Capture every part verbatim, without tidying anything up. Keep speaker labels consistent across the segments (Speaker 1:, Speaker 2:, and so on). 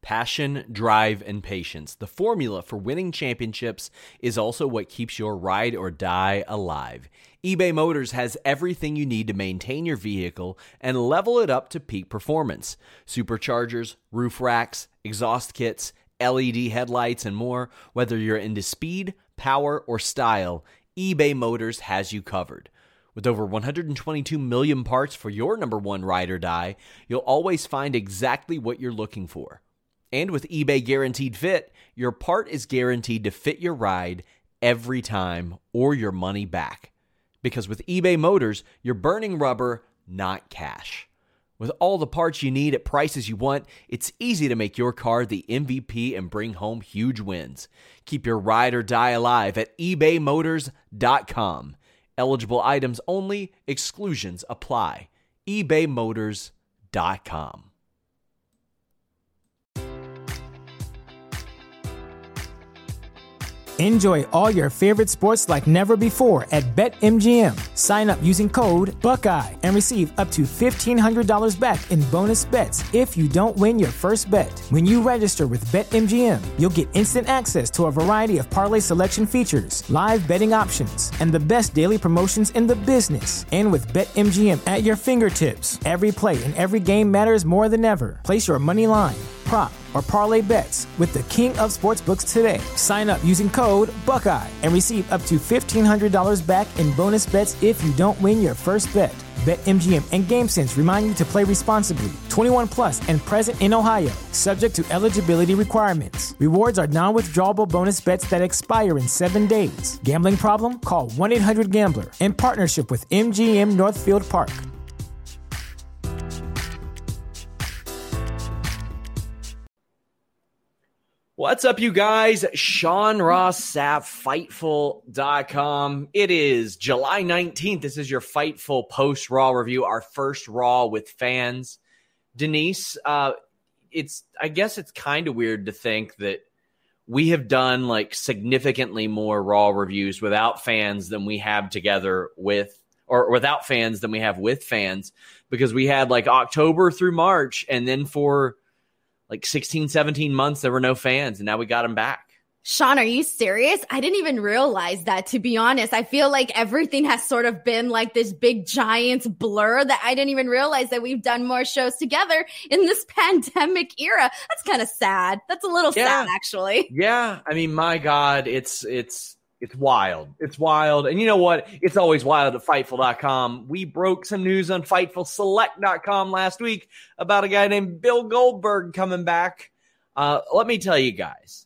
Speaker 1: Passion, drive, and patience. The formula for winning championships is also what keeps your ride or die alive. eBay Motors has everything you need to maintain your vehicle and level it up to peak performance. Superchargers, roof racks, exhaust kits, L E D headlights, and more. Whether you're into speed, power, or style, eBay Motors has you covered. With over one hundred twenty-two million parts for your number one ride or die, you'll always find exactly what you're looking for. And with eBay Guaranteed Fit, your part is guaranteed to fit your ride every time or your money back. Because with eBay Motors, you're burning rubber, not cash. With all the parts you need at prices you want, it's easy to make your car the M V P and bring home huge wins. Keep your ride or die alive at ebay motors dot com. Eligible items only, exclusions apply. ebay motors dot com.
Speaker 2: Enjoy all your favorite sports like never before at BetMGM. Sign up using code Buckeye and receive up to fifteen hundred dollars back in bonus bets if you don't win your first bet. When you register with BetMGM, you'll get instant access to a variety of parlay selection features, live betting options, and the best daily promotions in the business. And with BetMGM at your fingertips, every play and every game matters more than ever. Place your money line, prop, or parlay bets with the king of sportsbooks today. Sign up using code Buckeye and receive up to fifteen hundred dollars back in bonus bets if you don't win your first bet. BetMGM and GameSense remind you to play responsibly. twenty-one plus and present in Ohio, subject to eligibility requirements. Rewards are non-withdrawable bonus bets that expire in seven days. Gambling problem? Call one eight hundred gambler in partnership with M G M Northfield Park.
Speaker 1: What's up, you guys? Sean Ross Sapp, Fightful dot com. It is July nineteenth. This is your Fightful post-Raw review, our first Raw with fans. Denise, uh, it's I guess it's kind of weird to think that we have done like significantly more Raw reviews without fans than we have together with, or without fans than we have with fans, because we had like October through March, and then for like sixteen, seventeen months, there were no fans, and now we got them back.
Speaker 3: Sean, are you serious? I didn't even realize that, to be honest. I feel like everything has sort of been like this big giant blur that I didn't even realize that we've done more shows together in this pandemic era. That's kind of sad. That's a little
Speaker 1: yeah.
Speaker 3: sad, actually.
Speaker 1: Yeah. I mean, my God, it's it's it's wild. It's wild. And you know what? It's always wild at Fightful dot com. We broke some news on Fightful Select dot com last week about a guy named Bill Goldberg coming back. Uh, let me tell you guys,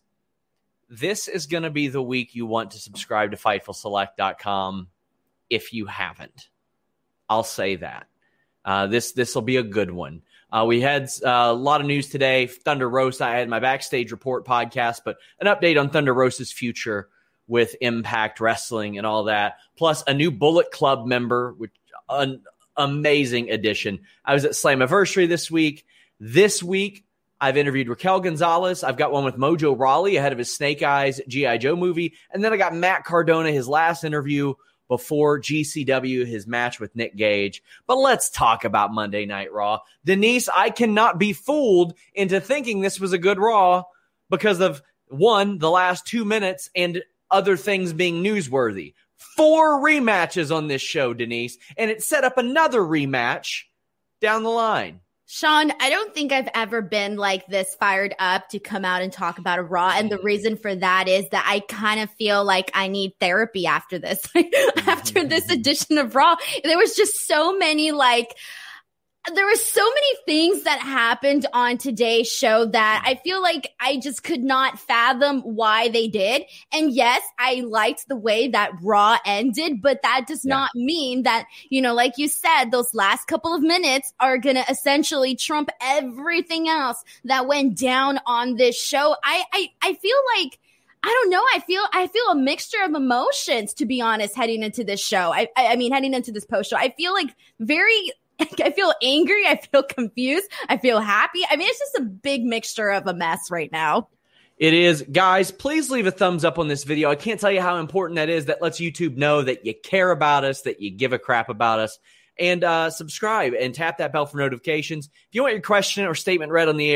Speaker 1: this is going to be the week you want to subscribe to Fightful Select dot com if you haven't. I'll say that. Uh, this this will be a good one. Uh, we had uh, a lot of news today. Thunder Roast, I had my Backstage Report podcast, but an update on Thunder Roast's future with Impact Wrestling and all that. Plus a new Bullet Club member, which an amazing addition. I was at Slammiversary this week. This week, I've interviewed Raquel Gonzalez. I've got one with Mojo Rawley ahead of his Snake Eyes G I. Joe movie. And then I got Matt Cardona, his last interview before G C W, his match with Nick Gage. But let's talk about Monday Night Raw. Denise, I cannot be fooled into thinking this was a good Raw because of, one, the last two minutes and other things being newsworthy. Four rematches on this show, Denise, and it set up another rematch down the line.
Speaker 3: Sean, I don't think I've ever been like this fired up to come out and talk about a Raw. And the reason for that is that I kind of feel like I need therapy after this. After this edition of Raw, there was just so many like there were so many things that happened on today's show that I feel like I just could not fathom why they did. And yes, I liked the way that Raw ended, but that does yeah. not mean that, you know, like you said, those last couple of minutes are going to essentially trump everything else that went down on this show. I, I, I feel like, I don't know. I feel I feel a mixture of emotions, to be honest, heading into this show. I, I, I mean, heading into this post show, I feel like very I feel angry. I feel confused. I feel happy. I mean, it's just a big mixture of a mess right now.
Speaker 1: It is. Guys, please leave a thumbs up on this video. I can't tell you how important that is. That lets YouTube know that you care about us, that you give a crap about us. And uh, subscribe and tap that bell for notifications. If you want your question or statement read on the air,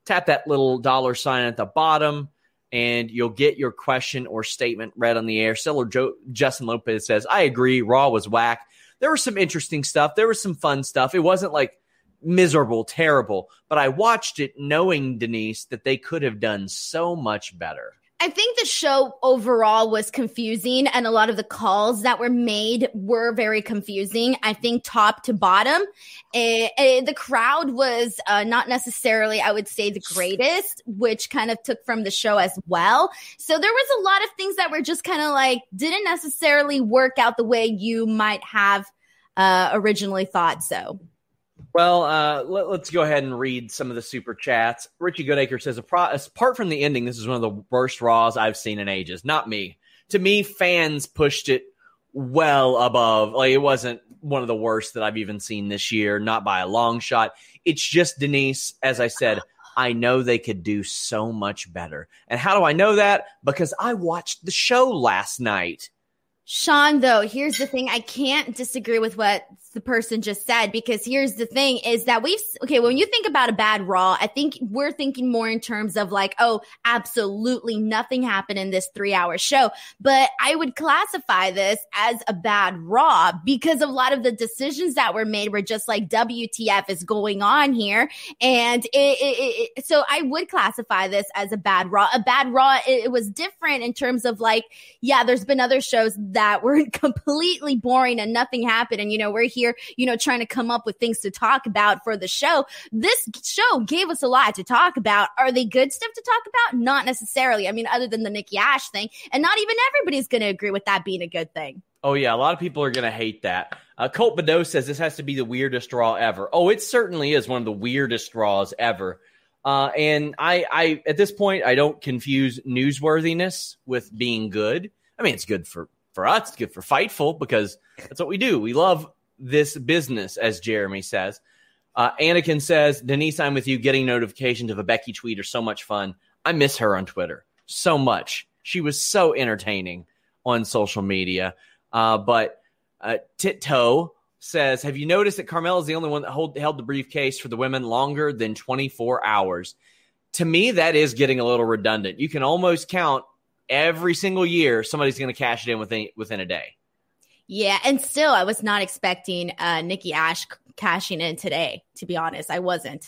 Speaker 1: tap that little dollar sign at the bottom, and you'll get your question or statement read on the air. Seller Joe, Justin Lopez says, I agree, Raw was whack. There was some interesting stuff. There was some fun stuff. It wasn't like miserable, terrible, but I watched it knowing, Denise, that they could have done so much better.
Speaker 3: I think the show overall was confusing, and a lot of the calls that were made were very confusing. I think top to bottom, eh, eh, the crowd was uh, not necessarily, I would say, the greatest, which kind of took from the show as well. So there was a lot of things that were just kind of like, didn't necessarily work out the way you might have uh, originally thought so.
Speaker 1: Well, uh, let, let's go ahead and read some of the super chats. Richie Goodacre says, apart from the ending, this is one of the worst Raws I've seen in ages. Not me. To me, fans pushed it well above. Like, it wasn't one of the worst that I've even seen this year, not by a long shot. It's just, Denise, as I said, I know they could do so much better. And how do I know that? Because I watched the show last night.
Speaker 3: Sean, though, here's the thing. I can't disagree with what the person just said, because here's the thing is that we've, okay, when you think about a bad Raw, I think we're thinking more in terms of like, oh, absolutely nothing happened in this three hour show. But I would classify this as a bad Raw because a lot of the decisions that were made were just like, W T F is going on here. And it, it, it, so I would classify this as a bad Raw. A bad Raw, it, it was different in terms of like, yeah, there's been other shows that were completely boring and nothing happened. And, you know, we're here, you know, trying to come up with things to talk about for the show. This show gave us a lot to talk about. Are they good stuff to talk about? Not necessarily. I mean, other than the Nikki Ash thing, and not even everybody's going to agree with that being a good thing.
Speaker 1: Oh, yeah. A lot of people are going to hate that. Uh, Colt Badeau says this has to be the weirdest Raw ever. Oh, it certainly is one of the weirdest Raws ever. Uh, and I, I, at this point, I don't confuse newsworthiness with being good. I mean, it's good for For us, it's good for Fightful because that's what we do. We love this business, as Jeremy says. Uh, Anakin says, Denise, I'm with you. Getting notifications of a Becky tweet are so much fun. I miss her on Twitter so much. She was so entertaining on social media. Uh, but uh, Tito says, have you noticed that Carmella is the only one that hold, held the briefcase for the women longer than twenty-four hours? To me, that is getting a little redundant. You can almost count every single year somebody's going to cash it in within within a day.
Speaker 3: Yeah, and still, I was not expecting uh, Nikki Ash c- cashing in today, to be honest. I wasn't.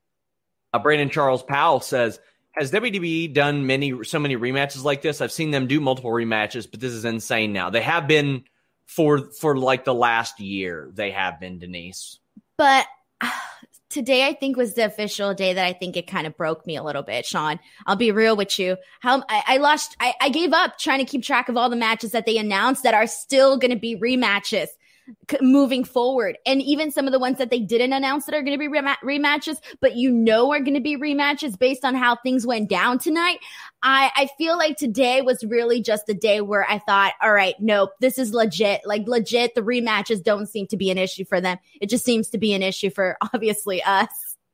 Speaker 1: Uh, Brandon Charles Powell says, has W W E done many so many rematches like this? I've seen them do multiple rematches, but this is insane now. They have been for, for like the last year. They have been, Denise.
Speaker 3: But uh, today, I think, was the official day that I think it kind of broke me a little bit, Sean. I'll be real with you. How I, I lost, I, I gave up trying to keep track of all the matches that they announced that are still going to be rematches c- moving forward. And even some of the ones that they didn't announce that are going to be rem- rematches, but you know are going to be rematches based on how things went down tonight. I, I feel like today was really just the day where I thought, all right, nope, this is legit. Like legit, the rematches don't seem to be an issue for them. It just seems to be an issue for obviously us.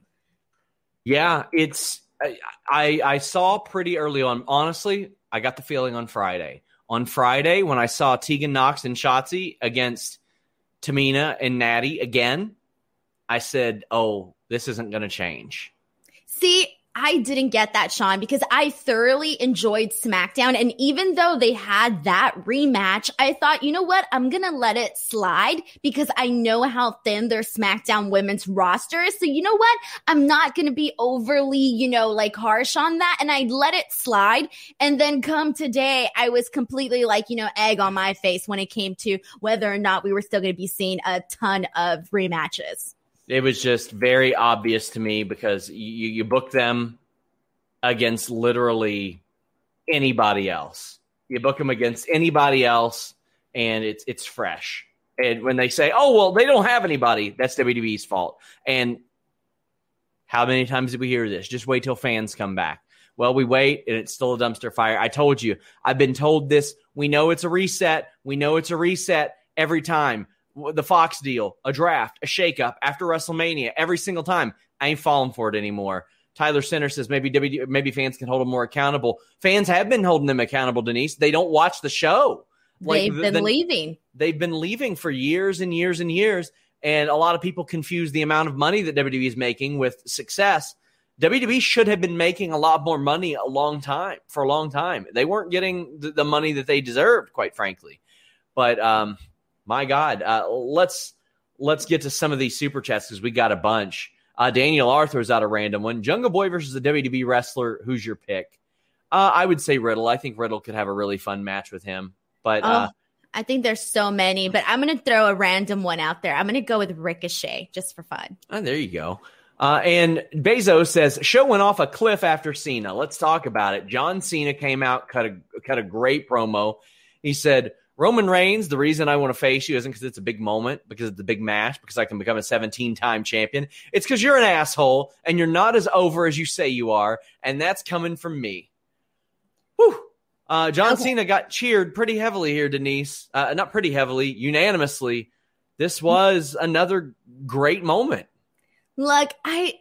Speaker 1: Yeah, it's I, I I saw pretty early on. Honestly, I got the feeling on Friday. On Friday, when I saw Tegan Nox and Shotzi against Tamina and Natty again, I said, oh, this isn't going to change.
Speaker 3: See, I didn't get that, Sean, because I thoroughly enjoyed SmackDown. And even though they had that rematch, I thought, you know what? I'm going to let it slide because I know how thin their SmackDown women's roster is. So you know what? I'm not going to be overly, you know, like harsh on that. And I let it slide. And then come today, I was completely like, you know, egg on my face when it came to whether or not we were still going to be seeing a ton of rematches.
Speaker 1: It was just very obvious to me because you, you book them against literally anybody else. You book them against anybody else, and it's it's fresh. And when they say, oh, well, they don't have anybody, that's W W E's fault. And how many times did we hear this? Just wait till fans come back. Well, we wait, and it's still a dumpster fire. I told you. I've been told this. We know it's a reset. We know it's a reset every time. The Fox deal, a draft, a shakeup after WrestleMania, every single time. I ain't falling for it anymore. Tyler Center says maybe W, maybe fans can hold them more accountable. Fans have been holding them accountable, Denise. They don't watch the show.
Speaker 3: Like they've been the, leaving.
Speaker 1: They've been leaving for years and years and years. And a lot of people confuse the amount of money that W W E is making with success. W W E should have been making a lot more money a long time for a long time. They weren't getting the, the money that they deserved, quite frankly. But um, my God, uh, let's let's get to some of these super chats because we got a bunch. Uh, Daniel Arthur's out a random one. Jungle Boy versus a W W E wrestler. Who's your pick? Uh, I would say Riddle. I think Riddle could have a really fun match with him. But uh,
Speaker 3: oh, I think there's so many. But I'm going to throw a random one out there. I'm going to go with Ricochet just for fun.
Speaker 1: Oh, there you go. Uh, and Bezos says, show went off a cliff after Cena. Let's talk about it. John Cena came out, cut a, cut a great promo. He said, Roman Reigns, the reason I want to face you isn't because it's a big moment, because it's a big match, because I can become a seventeen-time champion. It's because you're an asshole, and you're not as over as you say you are, and that's coming from me. Whew. Uh, John okay. Cena got cheered pretty heavily here, Denise. Uh, not pretty heavily, unanimously. This was another great moment.
Speaker 3: Look, I,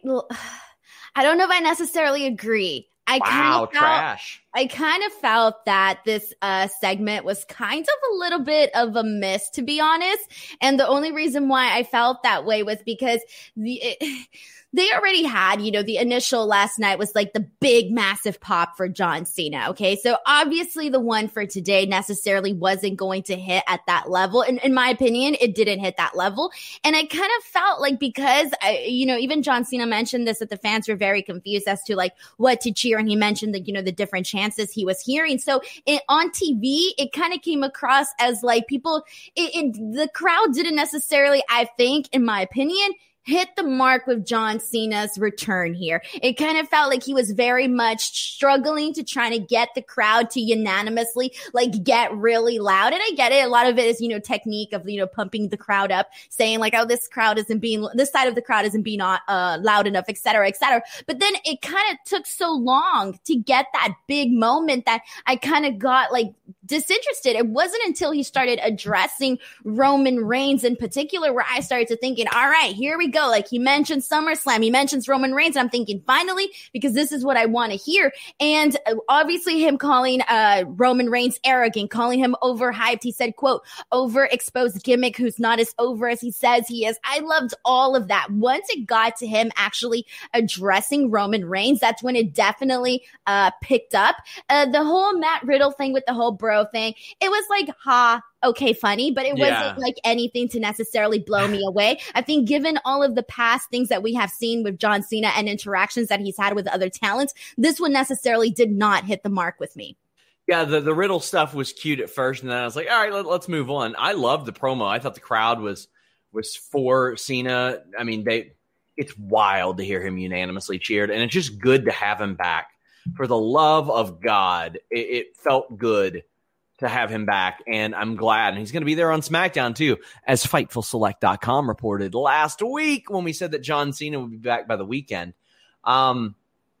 Speaker 3: I don't know if I necessarily agree. I
Speaker 1: wow,
Speaker 3: kind of
Speaker 1: trash.
Speaker 3: Felt, I kind of felt that this uh, segment was kind of a little bit of a miss, to be honest. And the only reason why I felt that way was because the it, they already had, you know, the initial last night was like the big, massive pop for John Cena. Okay. So obviously the one for today necessarily wasn't going to hit at that level. And in my opinion, it didn't hit that level. And I kind of felt like because, I, you know, even John Cena mentioned this, that the fans were very confused as to like what to cheer. And he mentioned that, you know, the different chances he was hearing. So it, on T V, it kind of came across as like people, it, it, the crowd didn't necessarily, I think, in my opinion, hit the mark with John Cena's return here. It kind of felt like he was very much struggling to try to get the crowd to unanimously like get really loud. And I get it. A lot of it is, you know, technique of, you know, pumping the crowd up, saying like, oh, this crowd isn't being, this side of the crowd isn't being uh, loud enough, et cetera, et cetera. But then it kind of took so long to get that big moment that I kind of got like disinterested. It wasn't until he started addressing Roman Reigns in particular where I started to thinking, all right, here we go. Like he mentioned SummerSlam, he mentions Roman Reigns. And I'm thinking finally, because this is what I want to hear. And obviously him calling uh, Roman Reigns arrogant, calling him overhyped. He said, quote, overexposed gimmick who's not as over as he says he is. I loved all of that. Once it got to him actually addressing Roman Reigns, that's when it definitely uh, picked up. Uh, the whole Matt Riddle thing with the whole bro thing, it was like, ha, okay, funny, but it
Speaker 1: yeah.
Speaker 3: wasn't like anything to necessarily blow me away. I think given all of the past things that we have seen with John Cena and interactions that he's had with other talents, this one necessarily did not hit the mark with me.
Speaker 1: Yeah, the, the Riddle stuff was cute at first, and then I was like, all right, let, let's move on. I loved the promo. I thought the crowd was was for Cena. I mean, they it's wild to hear him unanimously cheered, and it's just good to have him back. For the love of God, it, it felt good to have him back, and I'm glad. And he's going to be there on SmackDown, too, as Fightful Select dot com reported last week when we said that John Cena would be back by the weekend. Um,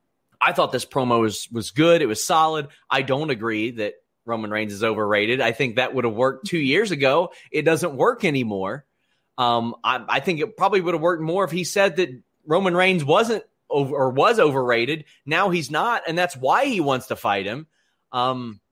Speaker 1: I thought this promo was, was good. It was solid. I don't agree that Roman Reigns is overrated. I think that would have worked two years ago. It doesn't work anymore. Um, I, I think it probably would have worked more if he said that Roman Reigns wasn't over or was overrated. Now he's not, and that's why he wants to fight him. Um,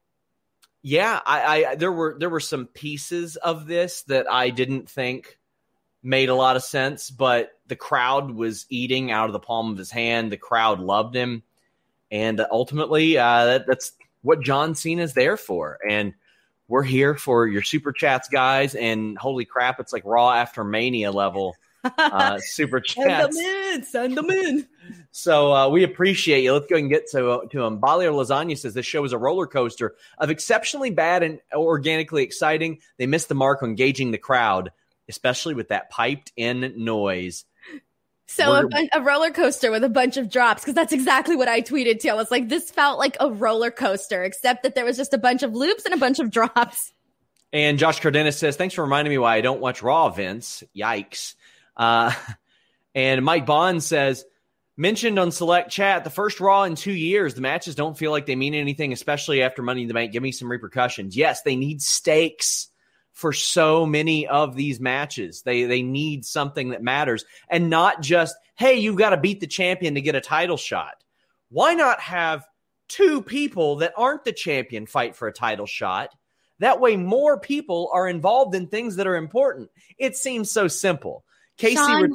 Speaker 1: Yeah, I, I there were there were some pieces of this that I didn't think made a lot of sense, but the crowd was eating out of the palm of his hand. The crowd loved him, and ultimately, uh, that, that's what John Cena is there for. And we're here for your super chats, guys. And holy crap, it's like Raw after Mania level uh, super chats.
Speaker 3: Send them in, send them in.
Speaker 1: So uh, we appreciate you. Let's go and get to, uh, to him. Balio Lasagna says this show is a roller coaster of exceptionally bad and organically exciting. They missed the mark on gauging the crowd, especially with that piped in noise.
Speaker 3: So a, bun- a roller coaster with a bunch of drops, because that's exactly what I tweeted too. I was like, this felt like a roller coaster, except that there was just a bunch of loops and a bunch of drops.
Speaker 1: And Josh Cardenas says, thanks for reminding me why I don't watch Raw, Vince. Yikes. Uh, and Mike Bond says, mentioned on Select Chat, the first Raw in two years, the matches don't feel like they mean anything, especially after Money in the Bank. Give me some repercussions. Yes, they need stakes for so many of these matches. They they need something that matters, and not just, hey, you've got to beat the champion to get a title shot. Why not have two people that aren't the champion fight for a title shot? That way more people are involved in things that are important. It seems so simple. Casey,
Speaker 3: Sean,
Speaker 1: re-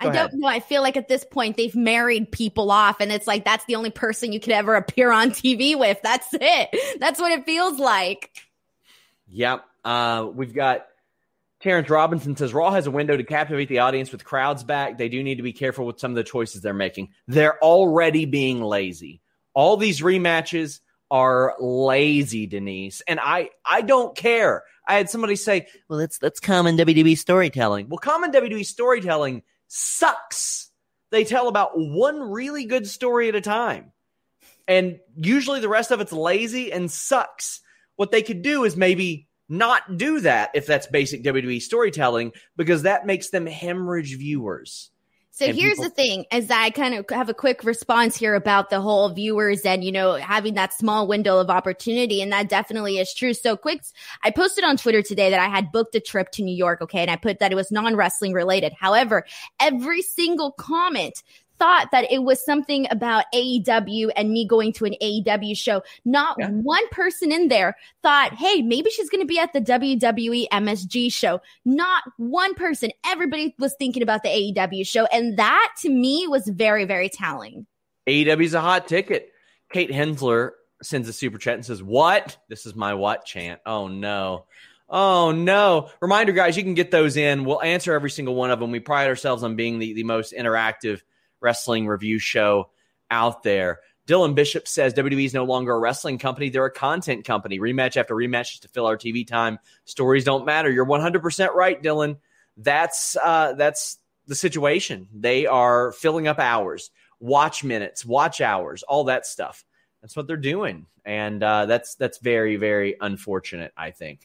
Speaker 3: I don't know. I feel like at this point they've married people off, and it's like that's the only person you could ever appear on T V with. That's it. That's what it feels like.
Speaker 1: Yep. Uh, we've got Terrence Robinson says Raw has a window to captivate the audience with crowds back. They do need to be careful with some of the choices they're making. They're already being lazy. All these rematches are lazy, Denise, and I I don't care. I had somebody say, "Well, that's that's common W W E storytelling." Well, common W W E storytelling sucks. They tell about one really good story at a time. And usually the rest of it's lazy and sucks. What they could do is maybe not do that if that's basic W W E storytelling, because that makes them hemorrhage viewers.
Speaker 3: So
Speaker 1: and
Speaker 3: here's
Speaker 1: people-
Speaker 3: the thing, as I kind of have a quick response here about the whole viewers and, you know, having that small window of opportunity. And that definitely is true. So quick, I posted on Twitter today that I had booked a trip to New York. Okay. And I put that it was non-wrestling related. However, every single comment thought that it was something about A E W and me going to an A E W show. Not yeah. one person in there thought, hey, maybe she's going to be at the W W E M S G show. Not one person. Everybody was thinking about the A E W show. And that to me was very, very telling.
Speaker 1: A E W is a hot ticket. Kate Hensler sends a super chat and says, what? This is my what chant. Oh, no. Oh, no. Reminder, guys, you can get those in. We'll answer every single one of them. We pride ourselves on being the, the most interactive wrestling review show out there. Dylan Bishop says W W E is no longer a wrestling company. They're a content company. Rematch after rematch just to fill our T V time. Stories don't matter. You're one hundred percent right, Dylan. That's uh, that's the situation. They are filling up hours, watch minutes, watch hours, all that stuff. That's what they're doing. And uh, that's that's very, very unfortunate, I think.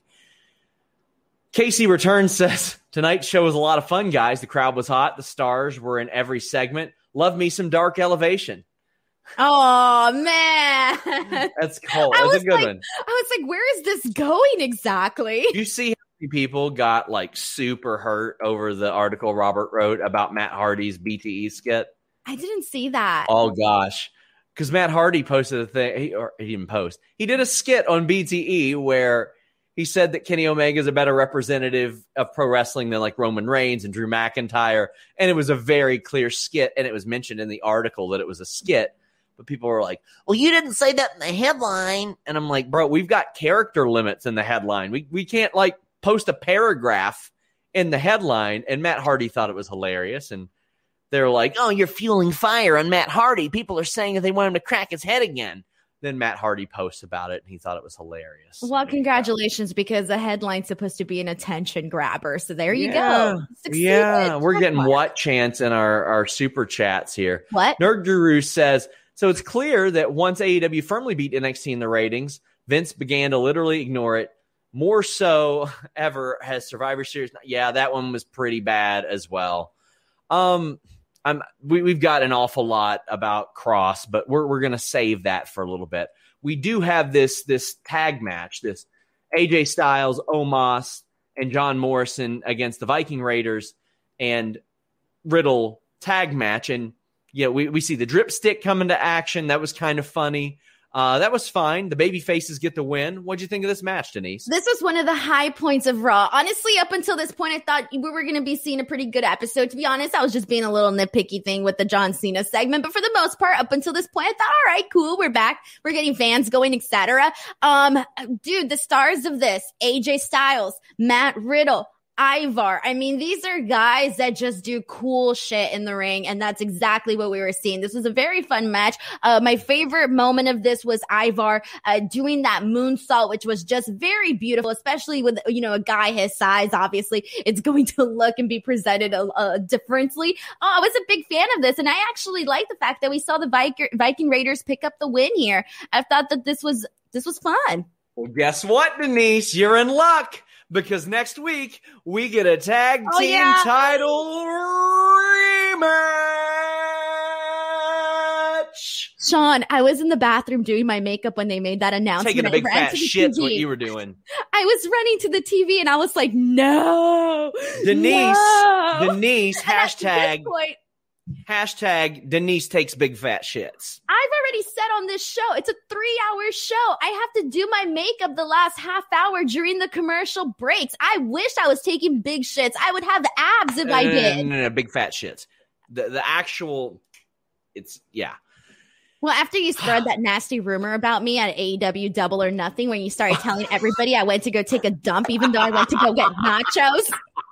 Speaker 1: Casey Returns says, tonight's show was a lot of fun, guys. The crowd was hot. The stars were in every segment. Love me some Dark Elevation.
Speaker 3: Oh, man.
Speaker 1: That's cool. That's a good
Speaker 3: like,
Speaker 1: one.
Speaker 3: I was like, where is this going exactly?
Speaker 1: You see how many people got like super hurt over the article Robert wrote about Matt Hardy's B T E skit?
Speaker 3: I didn't see that.
Speaker 1: Oh, gosh. Because Matt Hardy posted a thing, he, or he didn't post. He did a skit on B T E where he said that Kenny Omega is a better representative of pro wrestling than like Roman Reigns and Drew McIntyre. And it was a very clear skit. And it was mentioned in the article that it was a skit. But people were like, well, you didn't say that in the headline. And I'm like, bro, we've got character limits in the headline. We we can't like post a paragraph in the headline. And Matt Hardy thought it was hilarious. And they're like, oh, you're fueling fire on Matt Hardy. People are saying that they want him to crack his head again. Then Matt Hardy posts about it, and he thought it was hilarious.
Speaker 3: Well, congratulations, because the headline's supposed to be an attention grabber. So there you
Speaker 1: yeah.
Speaker 3: go. Succeeded.
Speaker 1: Yeah, we're
Speaker 3: Come
Speaker 1: getting
Speaker 3: on.
Speaker 1: what chants in our, our super chats here.
Speaker 3: What?
Speaker 1: Nerd Guru says, so it's clear that once A E W firmly beat N X T in the ratings, Vince began to literally ignore it. More so ever has Survivor Series. Yeah, that one was pretty bad as well. Um, I'm, we, we've got an awful lot about Cross, but we're we're going to save that for a little bit. We do have this this tag match, this A J Styles, Omos, and John Morrison against the Viking Raiders and Riddle tag match. And yeah, we, we see the drip stick come into action. That was kind of funny. Uh, that was fine. The baby faces get the win. What'd you think of this match, Denise?
Speaker 3: This was one of the high points of Raw. Honestly, up until this point, I thought we were going to be seeing a pretty good episode. To be honest, I was just being a little nitpicky thing with the John Cena segment. But for the most part, up until this point, I thought, all right, cool, we're back. We're getting fans going, et cetera. Um, dude, the stars of this, A J Styles, Matt Riddle, Ivar. I mean, these are guys that just do cool shit in the ring, and that's exactly what we were seeing. This was a very fun match. Uh, my favorite moment of this was Ivar uh, doing that moonsault, which was just very beautiful, especially with, you know, a guy his size. Obviously, it's going to look and be presented uh, differently. Oh, I was a big fan of this, and I actually like the fact that we saw the Viking, Viking Raiders pick up the win here. I thought that this was this was fun.
Speaker 1: Well, guess what, Denise? You're in luck. Because next week, we get a tag team
Speaker 3: oh, yeah.
Speaker 1: title rematch.
Speaker 3: Sean, I was in the bathroom doing my makeup when they made that announcement.
Speaker 1: Taking a big fat shit's what you were doing.
Speaker 3: I was running to the T V and I was like, no.
Speaker 1: Denise,
Speaker 3: no.
Speaker 1: Denise, hashtag,
Speaker 3: point,
Speaker 1: hashtag Denise takes big fat shits.
Speaker 3: I've already said on this show, it's a three hour show. I have to do my makeup the last half hour during the commercial breaks. I wish I was taking big shits. I would have abs if
Speaker 1: uh,
Speaker 3: I did.
Speaker 1: No, no, no, big fat shits. the the actual, it's yeah.
Speaker 3: Well, after you spread that nasty rumor about me at A E W Double or Nothing, when you started telling everybody I went to go take a dump, even though I went to go get nachos.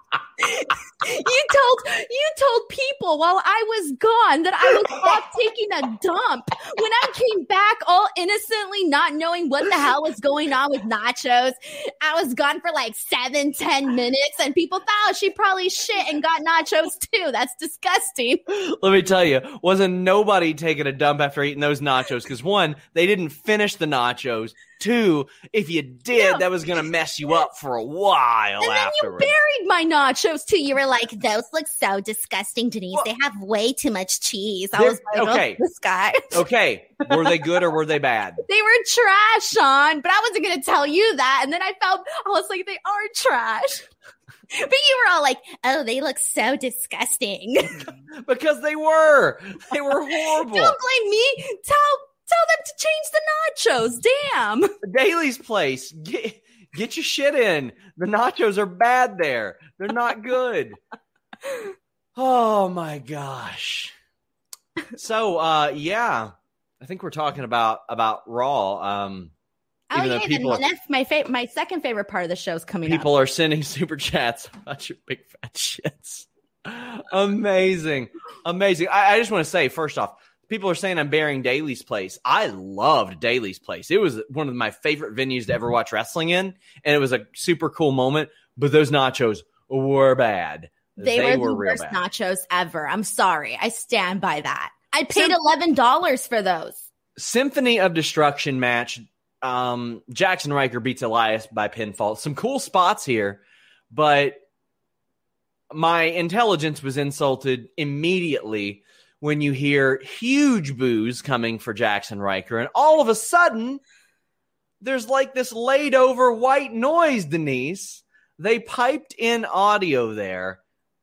Speaker 3: You told you told people while I was gone that I was off taking a dump. When I came back all innocently, not knowing what the hell was going on with nachos, I was gone for like seven, ten minutes, and people thought, oh, she probably shit and got nachos too. That's disgusting.
Speaker 1: Let me tell you, wasn't nobody taking a dump after eating those nachos? Because one, they didn't finish the nachos. Two, if you did, yeah. that was going to mess you up for a while
Speaker 3: and
Speaker 1: afterwards.
Speaker 3: Then you buried my nachos, too. You were like, those look so disgusting, Denise. Well, they have way too much cheese. I was like,
Speaker 1: okay.
Speaker 3: oh, this guy.
Speaker 1: Okay. Were they good or were they bad?
Speaker 3: They were trash, Sean, but I wasn't going to tell you that. And then I felt, I was like, they are trash. But you were all like, oh, they look so disgusting.
Speaker 1: Because they were. They were horrible.
Speaker 3: Don't blame me. Tell Tell them to change the nachos. Damn.
Speaker 1: Daly's Place. Get, get your shit in. The nachos are bad there. They're not good. Oh, my gosh. So, uh, yeah. I think we're talking about, about Raw. Um,
Speaker 3: oh, yeah. People and that's my, fa- my second favorite part of the show is coming
Speaker 1: people
Speaker 3: up.
Speaker 1: People are sending super chats about your big fat shits. Amazing. Amazing. I, I just want to say, first off, people are saying I'm burying Daly's Place. I loved Daly's Place. It was one of my favorite venues to ever watch wrestling in, and it was a super cool moment, but those nachos were bad.
Speaker 3: They, they were, were the worst bad. nachos ever. I'm sorry. I stand by that. I paid eleven dollars for those. Symphony
Speaker 1: of Destruction match. Um, Jackson Riker beats Elias by pinfall. Some cool spots here, but my intelligence was insulted immediately when you hear huge boos coming for Jackson Riker, and all of a sudden, there's like this laid over white noise, Denise. They piped in audio there.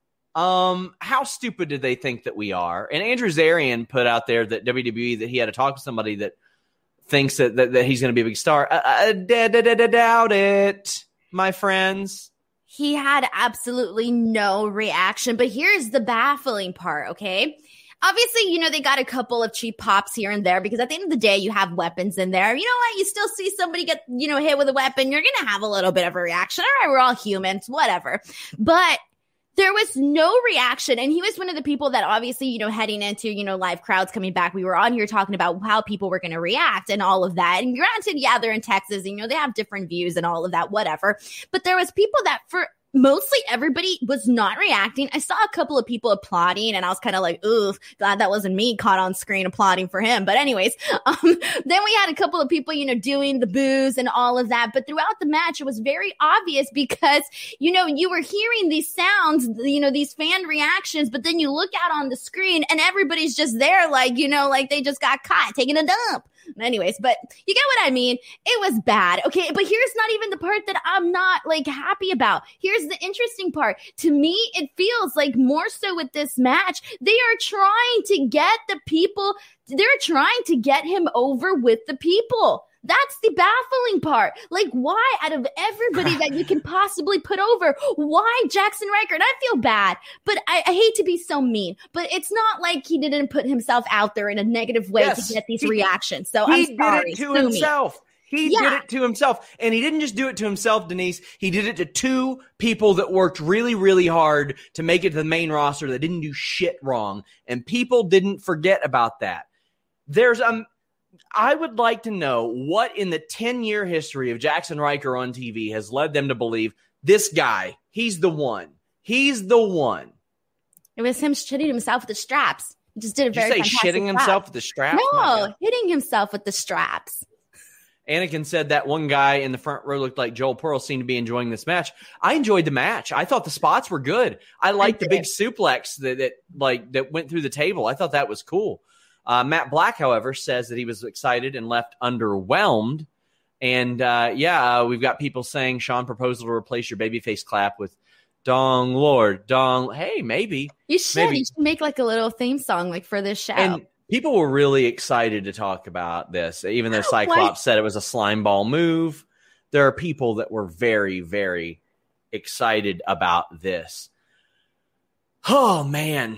Speaker 1: Um, how stupid did they think that we are? And Andrew Zarian put out there that W W E, that he had to talk to somebody that thinks that, that, that he's going to be a big star. I, I d- d- d- doubt it, my friends.
Speaker 3: He had absolutely no reaction, but here's the baffling part, okay? Obviously, you know, they got a couple of cheap pops here and there because at the end of the day, you have weapons in there. You know what? You still see somebody get, you know, hit with a weapon. You're going to have a little bit of a reaction. All right, we're all humans, whatever. But there was no reaction. And he was one of the people that obviously, you know, heading into, you know, live crowds coming back, we were on here talking about how people were going to react and all of that. And granted, yeah, they're in Texas, and, you know, they have different views and all of that, whatever. But there was people that for mostly everybody was not reacting. I saw a couple of people applauding, and I was kind of like, ooh, glad that wasn't me caught on screen applauding for him. But anyways, um, then we had a couple of people, you know, doing the boos and all of that. But throughout the match, it was very obvious because, you know, you were hearing these sounds, you know, these fan reactions, but then you look out on the screen and everybody's just there like, you know, like they just got caught taking a dump. Anyways, but you get what I mean? It was bad. Okay, but here's not even the part that I'm not like happy about. Here's the interesting part. To me, it feels like more so with this match, they are trying to get the people, they're trying to get him over with the people. That's the baffling part. Like, why out of everybody that you can possibly put over, why Jackson Riker? And I feel bad, but I, I hate to be so mean, but it's not like he didn't put himself out there in a negative way yes, to get these he, reactions. So
Speaker 1: he
Speaker 3: I'm sorry.
Speaker 1: He did it to himself.
Speaker 3: Me.
Speaker 1: He yeah. did it to himself. And he didn't just do it to himself, Denise. He did it to two people that worked really, really hard to make it to the main roster that didn't do shit wrong. And people didn't forget about that. There's a... Um, I would like to know what in the ten-year history of Jackson Riker on T V has led them to believe this guy, he's the one. He's the one.
Speaker 3: It was him shitting himself with the straps. He just did a
Speaker 1: did
Speaker 3: very
Speaker 1: you say shitting
Speaker 3: job.
Speaker 1: himself with the straps?
Speaker 3: No, hitting himself with the straps.
Speaker 1: Anakin said that one guy in the front row looked like Joel Pearl, seemed to be enjoying this match. I enjoyed the match. I thought the spots were good. I liked the big suplex that, that like that went through the table. I thought that was cool. Uh, Matt Black, however, says that he was excited and left underwhelmed. And, uh, yeah, uh, we've got people saying Sean proposal to replace your babyface clap with Dong Lord, Dong. Hey, maybe.
Speaker 3: You should. Maybe. You should make like a little theme song like for this show.
Speaker 1: And people were really excited to talk about this, even though Cyclops what? said it was a slime ball move. There are people that were very, very excited about this. Oh, man.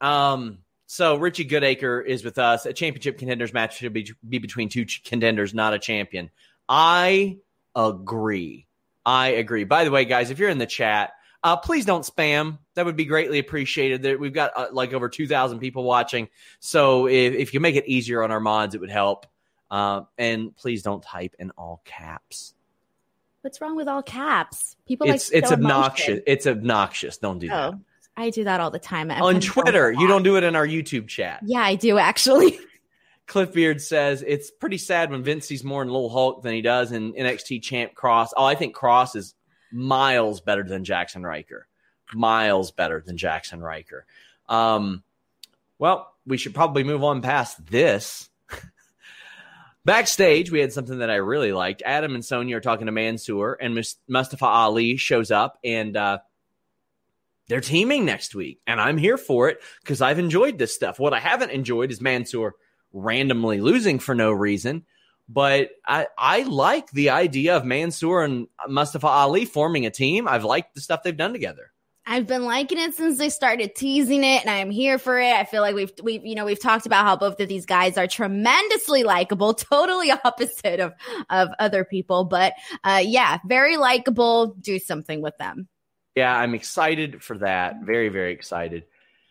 Speaker 1: Um, so Richie Goodacre is with us. A championship contenders match should be, be between two contenders, not a champion. I agree. I agree. By the way, guys, if you're in the chat, uh, please don't spam. That would be greatly appreciated. There, we've got uh, like over two thousand people watching. So if, if you make it easier on our mods, it would help. Uh, and please don't type in all caps.
Speaker 3: What's wrong with all caps? People
Speaker 1: it's,
Speaker 3: like
Speaker 1: it's obnoxious. Emotion. It's obnoxious. Don't do oh, that.
Speaker 3: I do that all the time. I'm
Speaker 1: on Twitter. You don't do it in our YouTube chat.
Speaker 3: Yeah, I do actually.
Speaker 1: Cliff Beard says it's pretty sad when Vince sees more in Lil Hulk than he does in N X T champ Cross. Oh, I think Cross is miles better than Jackson Riker. Miles better than Jackson Riker. Um, well, we should probably move on past this. Backstage, we had something that I really liked. Adam and Sonya are talking to Mansoor, and Mustafa Ali shows up, and uh, they're teaming next week. And I'm here for it because I've enjoyed this stuff. What I haven't enjoyed is Mansoor randomly losing for no reason. But I, I like the idea of Mansoor and Mustafa Ali forming a team. I've liked the stuff they've done together.
Speaker 3: I've been liking it since they started teasing it, and I'm here for it. I feel like we've we've you know we've talked about how both of these guys are tremendously likable, totally opposite of of other people. But uh, yeah, very likable. Do something with them.
Speaker 1: Yeah, I'm excited for that. Very, very excited.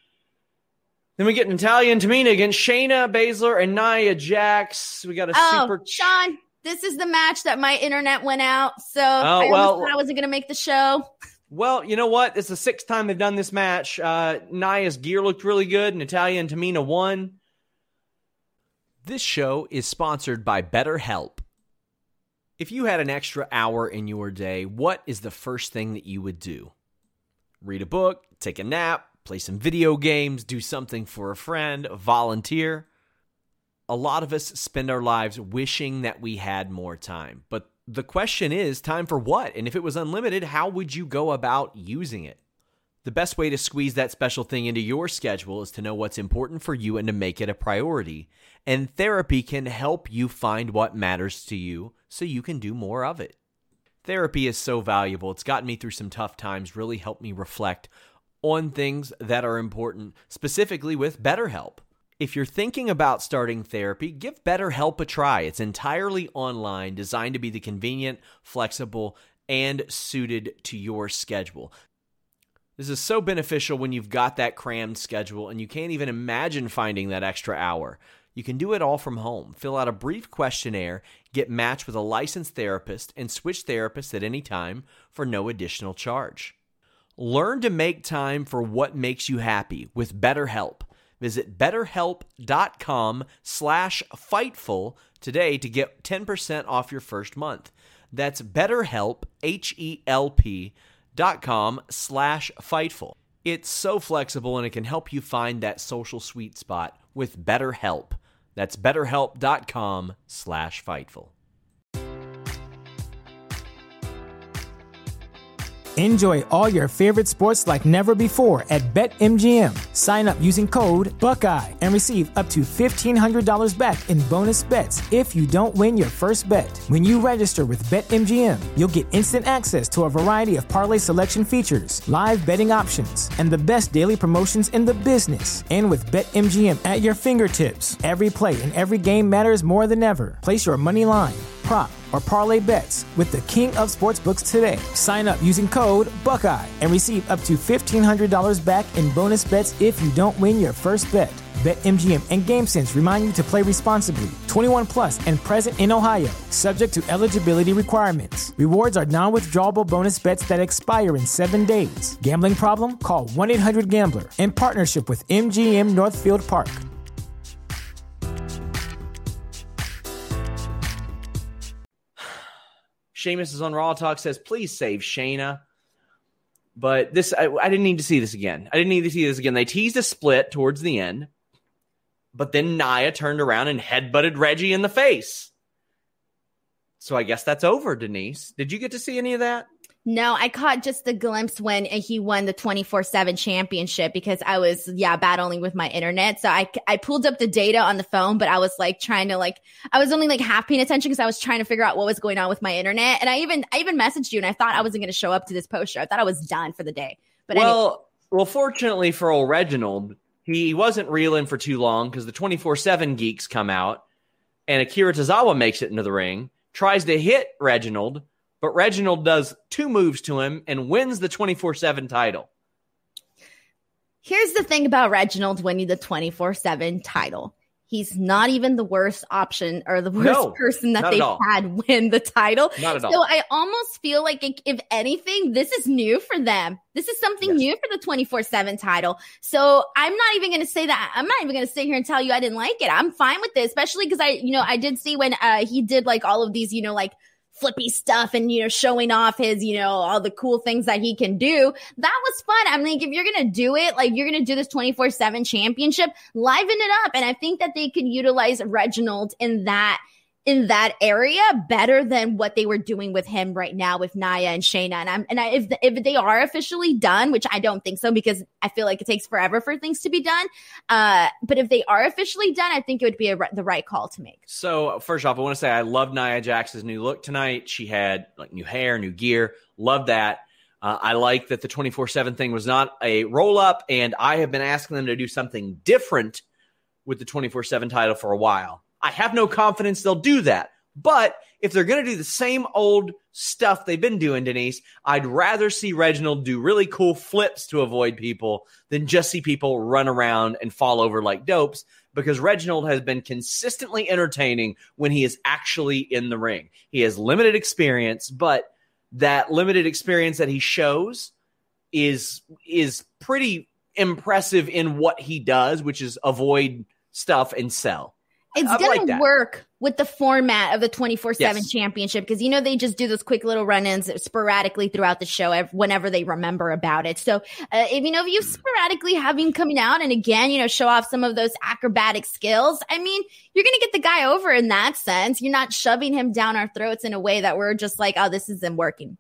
Speaker 1: Then we get Natalya and Tamina against Shayna Baszler and Nia Jax. We got a
Speaker 3: oh,
Speaker 1: super.
Speaker 3: Sean, this is the match that my internet went out, so
Speaker 1: oh,
Speaker 3: I
Speaker 1: well,
Speaker 3: thought I wasn't going to make the show.
Speaker 1: Well, you know what? It's the sixth time they've done this match. Uh, Nia's gear looked really good. Natalya and Tamina won.
Speaker 4: This show is sponsored by BetterHelp. If you had an extra hour in your day, what is the first thing that you would do? Read a book, take a nap, play some video games, do something for a friend, volunteer. A lot of us spend our lives wishing that we had more time, but the question is, time for what? And if it was unlimited, how would you go about using it? The best way to squeeze that special thing into your schedule is to know what's important for you and to make it a priority. And therapy can help you find what matters to you so you can do more of it. Therapy is so valuable. It's gotten me through some tough times, really helped me reflect on things that are important, specifically with BetterHelp. If you're thinking about starting therapy, give BetterHelp a try. It's entirely online, designed to be the convenient, flexible, and suited to your schedule. This is so beneficial when you've got that crammed schedule and you can't even imagine finding that extra hour. You can do it all from home. Fill out a brief questionnaire, get matched with a licensed therapist, and switch therapists at any time for no additional charge. Learn to make time for what makes you happy with BetterHelp. Visit betterhelp.com slash Fightful today to get ten percent off your first month. That's betterhelp, H-E-L-P dot com slash Fightful. It's so flexible and it can help you find that social sweet spot with BetterHelp. That's betterhelp.com slash Fightful.
Speaker 2: Enjoy all your favorite sports like never before at BetMGM. Sign up using code Buckeye and receive up to fifteen hundred dollars back in bonus bets if you don't win your first bet. When you register with BetMGM, you'll get instant access to a variety of parlay selection features, live betting options, and the best daily promotions in the business. And with BetMGM at your fingertips, every play and every game matters more than ever. Place your money line, prop, or parlay bets with the king of sportsbooks today. Sign up using code Buckeye and receive up to fifteen hundred dollars back in bonus bets if you don't win your first bet. BetMGM and GameSense remind you to play responsibly. twenty-one plus and present in Ohio, subject to eligibility requirements. Rewards are non-withdrawable bonus bets that expire in seven days. Gambling problem? Call one eight hundred gambler in partnership with M G M Northfield Park.
Speaker 1: Sheamus is on Raw Talk, says, please save Shayna. But this, I, I didn't need to see this again. I didn't need to see this again. They teased a split towards the end, but then Nia turned around and headbutted Reggie in the face. So I guess that's over, Denise. Did you get to see any of that?
Speaker 3: No, I caught just the glimpse when he won the twenty-four seven championship because I was, yeah, battling with my internet. So I, I pulled up the data on the phone, but I was like trying to like, I was only like half paying attention because I was trying to figure out what was going on with my internet. And I even, I even messaged you and I thought I wasn't going to show up to this post show. I thought I was done for the day. But
Speaker 1: well,
Speaker 3: anyway.
Speaker 1: well, fortunately for old Reginald, he wasn't reeling for too long because the twenty-four seven geeks come out, and Akira Tozawa makes it into the ring, tries to hit Reginald, but Reginald does two moves to him and wins the twenty-four seven title.
Speaker 3: Here's the thing about Reginald winning the twenty-four seven title. He's not even the worst option or the worst
Speaker 1: no,
Speaker 3: person that they've had win the title.
Speaker 1: Not at all.
Speaker 3: So I almost feel like, if anything, this is new for them. This is something yes. new for the twenty-four seven title. So I'm not even going to say that. I'm not even going to sit here and tell you I didn't like it. I'm fine with this, especially because I, you know, I did see when uh, he did like all of these, you know, like flippy stuff and, you know, showing off his, you know, all the cool things that he can do. That was fun. I'm like, if you're going to do it, like you're going to do this twenty-four seven championship, liven it up. And I think that they could utilize Reginald in that, in that area better than what they were doing with him right now with Nia and Shayna. And I'm, and I, if, the, if they are officially done, which I don't think so, because I feel like it takes forever for things to be done. Uh, but if they are officially done, I think it would be a, the right call to make.
Speaker 1: So first off, I want to say I love Nia Jax's new look tonight. She had like new hair, new gear. Love that. Uh, I like that the twenty-four seven thing was not a roll up, and I have been asking them to do something different with the twenty-four seven title for a while. I have no confidence they'll do that. But if they're going to do the same old stuff they've been doing, Denise, I'd rather see Reginald do really cool flips to avoid people than just see people run around and fall over like dopes, because Reginald has been consistently entertaining when he is actually in the ring. He has limited experience, but that limited experience that he shows is, is pretty impressive in what he does, which is avoid stuff and sell.
Speaker 3: It's going to work with the format of the twenty-four seven
Speaker 1: yes.
Speaker 3: championship, because, you know, they just do those quick little run-ins sporadically throughout the show whenever they remember about it. So, uh, if, you know, if you sporadically have him coming out and, again, you know, show off some of those acrobatic skills, I mean, you're going to get the guy over in that sense. You're not shoving him down our throats in a way that we're just like, oh, this isn't working.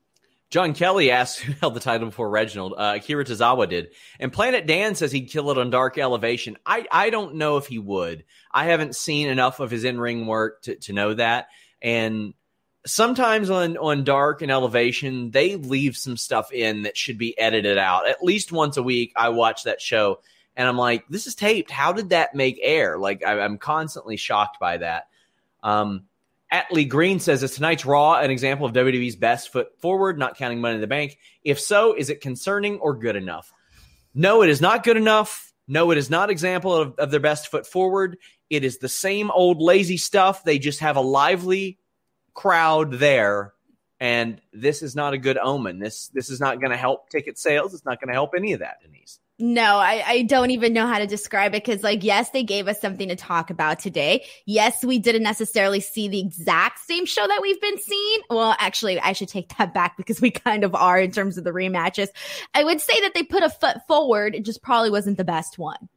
Speaker 1: John Kelly asked who held the title before Reginald. Uh, Akira Tozawa did. And Planet Dan says he'd kill it on Dark Elevation. I, I don't know if he would. I haven't seen enough of his in-ring work to, to know that. And sometimes on, on Dark and Elevation, they leave some stuff in that should be edited out. At least once a week, I watch that show, and I'm like, this is taped. How did that make air? Like, I, I'm constantly shocked by that. Um, Atlee Green says, is tonight's Raw an example of W W E's best foot forward, not counting Money in the Bank? If so, is it concerning or good enough? No, it is not good enough. No, it is not example of, of their best foot forward. It is the same old lazy stuff. They just have a lively crowd there, and this is not a good omen. This this is not going to help ticket sales. It's not going to help any of that, Denise.
Speaker 3: No, I, I don't even know how to describe it, because, like, yes, they gave us something to talk about today. Yes, we didn't necessarily see the exact same show that we've been seeing. Well, actually, I should take that back, because we kind of are in terms of the rematches. I would say that they put a foot forward. It just probably wasn't the best one.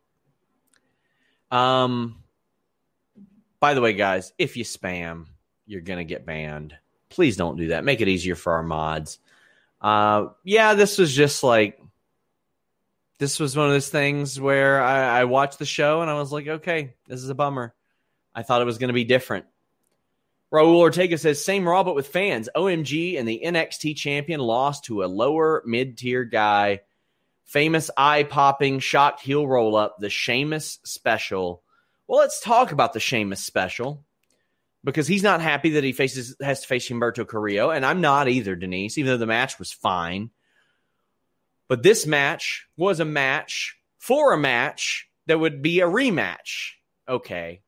Speaker 1: Um. By the way, guys, if you spam, you're going to get banned. Please don't do that. Make it easier for our mods. Uh, yeah, this was just like, this was one of those things where I, I watched the show and I was like, okay, this is a bummer. I thought it was going to be different. Raul Ortega says, same Raw, but with fans. O M G and the N X T champion lost to a lower mid-tier guy. Famous eye-popping, shocked heel roll-up, the Sheamus special. Well, let's talk about the Sheamus special, because he's not happy that he faces has to face Humberto Carrillo, and I'm not either, Denise, even though the match was fine. But this match was a match for a match that would be a rematch. Okay.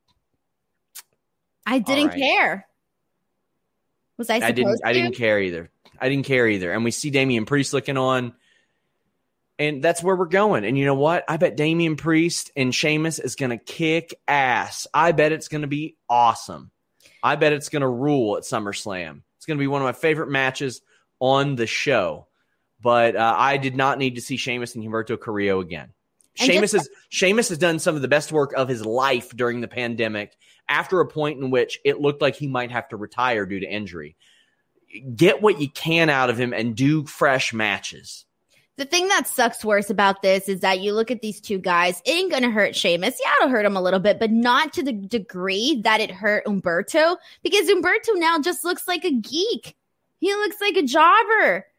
Speaker 3: I didn't right. care. Was I supposed
Speaker 1: I didn't,
Speaker 3: to?
Speaker 1: I didn't care either. I didn't care either. And we see Damian Priest looking on, and that's where we're going. And you know what? I bet Damian Priest and Sheamus is going to kick ass. I bet it's going to be awesome. I bet it's going to rule at SummerSlam. It's going to be one of my favorite matches on the show. But uh, I did not need to see Sheamus and Humberto Carrillo again. Sheamus, just- has, Sheamus has done some of the best work of his life during the pandemic, after a point in which it looked like he might have to retire due to injury. Get what you can out of him and do fresh matches.
Speaker 3: The thing that sucks worse about this is that you look at these two guys, it ain't going to hurt Sheamus. Yeah, it'll hurt him a little bit, but not to the degree that it hurt Humberto, because Humberto now just looks like a geek. He looks like a jobber.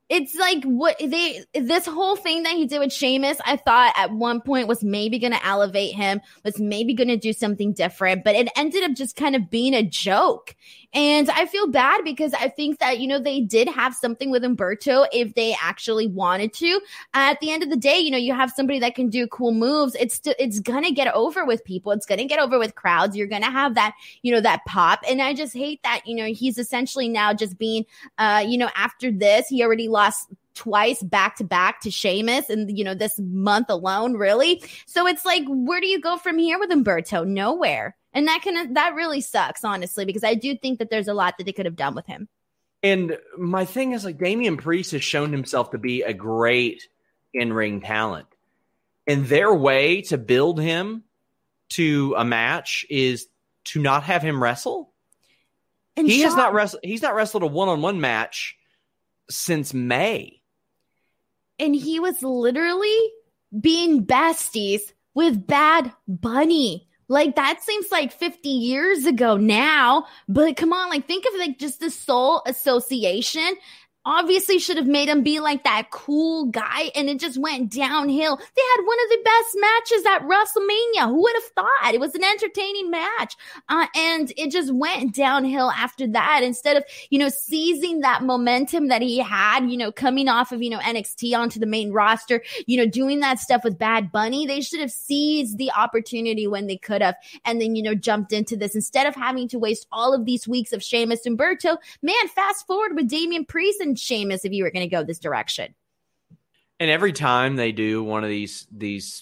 Speaker 3: It's like what they, this whole thing that he did with Sheamus, I thought at one point was maybe going to elevate him, was maybe going to do something different, but it ended up just kind of being a joke. And I feel bad because I think that, you know, they did have something with Humberto if they actually wanted to. At the end of the day, you know, you have somebody that can do cool moves. It's, st- it's going to get over with people. It's going to get over with crowds. You're going to have that, you know, that pop. And I just hate that, you know, he's essentially now just being, uh, you know, after this, he already lost twice back to back to Sheamus and, you know, this month alone, really. So it's like, where do you go from here with Humberto? Nowhere. And that can, that really sucks, honestly, because I do think that there's a lot that they could have done with him.
Speaker 1: And my thing is, like, Damian Priest has shown himself to be a great in-ring talent. And their way to build him to a match is to not have him wrestle. And he Sean- has not wrestled. He's not wrestled a one-on-one match since May.
Speaker 3: And he was literally being besties with Bad Bunny. Like, that seems like fifty years ago now. But come on, like, think of like just the soul association. Obviously should have made him be like that cool guy, and it just went downhill. They had one of the best matches at WrestleMania. Who would have thought? It was an entertaining match. Uh, and it just went downhill after that. Instead of, you know, seizing that momentum that he had, you know, coming off of, you know, N X T onto the main roster, you know, doing that stuff with Bad Bunny, they should have seized the opportunity when they could have, and then, you know, jumped into this. Instead of having to waste all of these weeks of Sheamus and Humberto, man, fast forward with Damian Priest and Sheamus if you were going to go this direction.
Speaker 1: And every time they do one of these these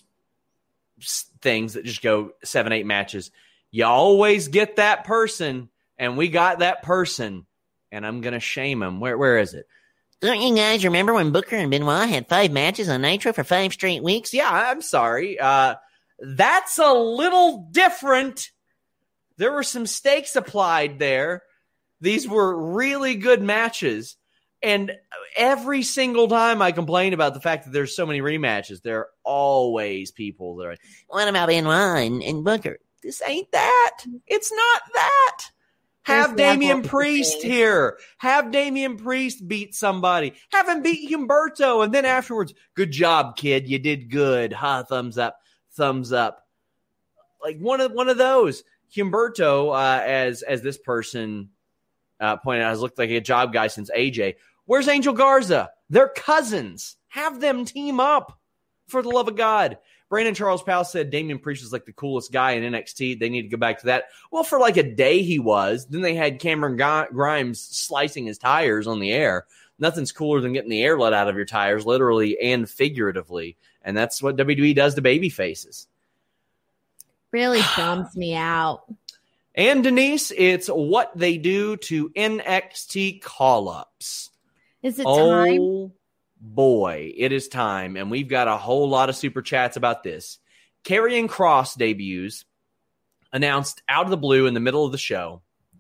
Speaker 1: things that just go seven, eight matches, you always get that person, and we got that person, and I'm going to shame him. Where Where is it?
Speaker 5: Don't you guys remember when Booker and Benoit had five matches on Nitro for five straight weeks?
Speaker 1: Yeah, I'm sorry. Uh, that's a little different. There were some stakes applied there. These were really good matches. And every single time I complain about the fact that there's so many rematches, there are always people that are like,
Speaker 5: what about Benoit and, and Booker?
Speaker 1: This ain't that. It's not that. Have Damian Priest here. Have Damian Priest beat somebody. Have him beat Humberto. And then afterwards, good job, kid. You did good. Ha, thumbs up. Thumbs up. Like one of one of those. Humberto, uh, as, as this person uh, pointed out, has looked like a job guy since A J. Where's Angel Garza? They're cousins. Have them team up, for the love of God. Brandon Charles Powell said Damian Priest is like the coolest guy in N X T. They need to go back to that. Well, for like a day he was. Then they had Cameron Grimes slicing his tires on the air. Nothing's cooler than getting the air let out of your tires, literally and figuratively. And that's what W W E does to baby faces.
Speaker 3: Really bums me out.
Speaker 1: And Denise, it's what they do to N X T call-ups.
Speaker 3: Is it
Speaker 1: oh,
Speaker 3: time?
Speaker 1: Oh, boy, it is time. And we've got a whole lot of super chats about this. Karrion Kross debuts, announced out of the blue in the middle of the show.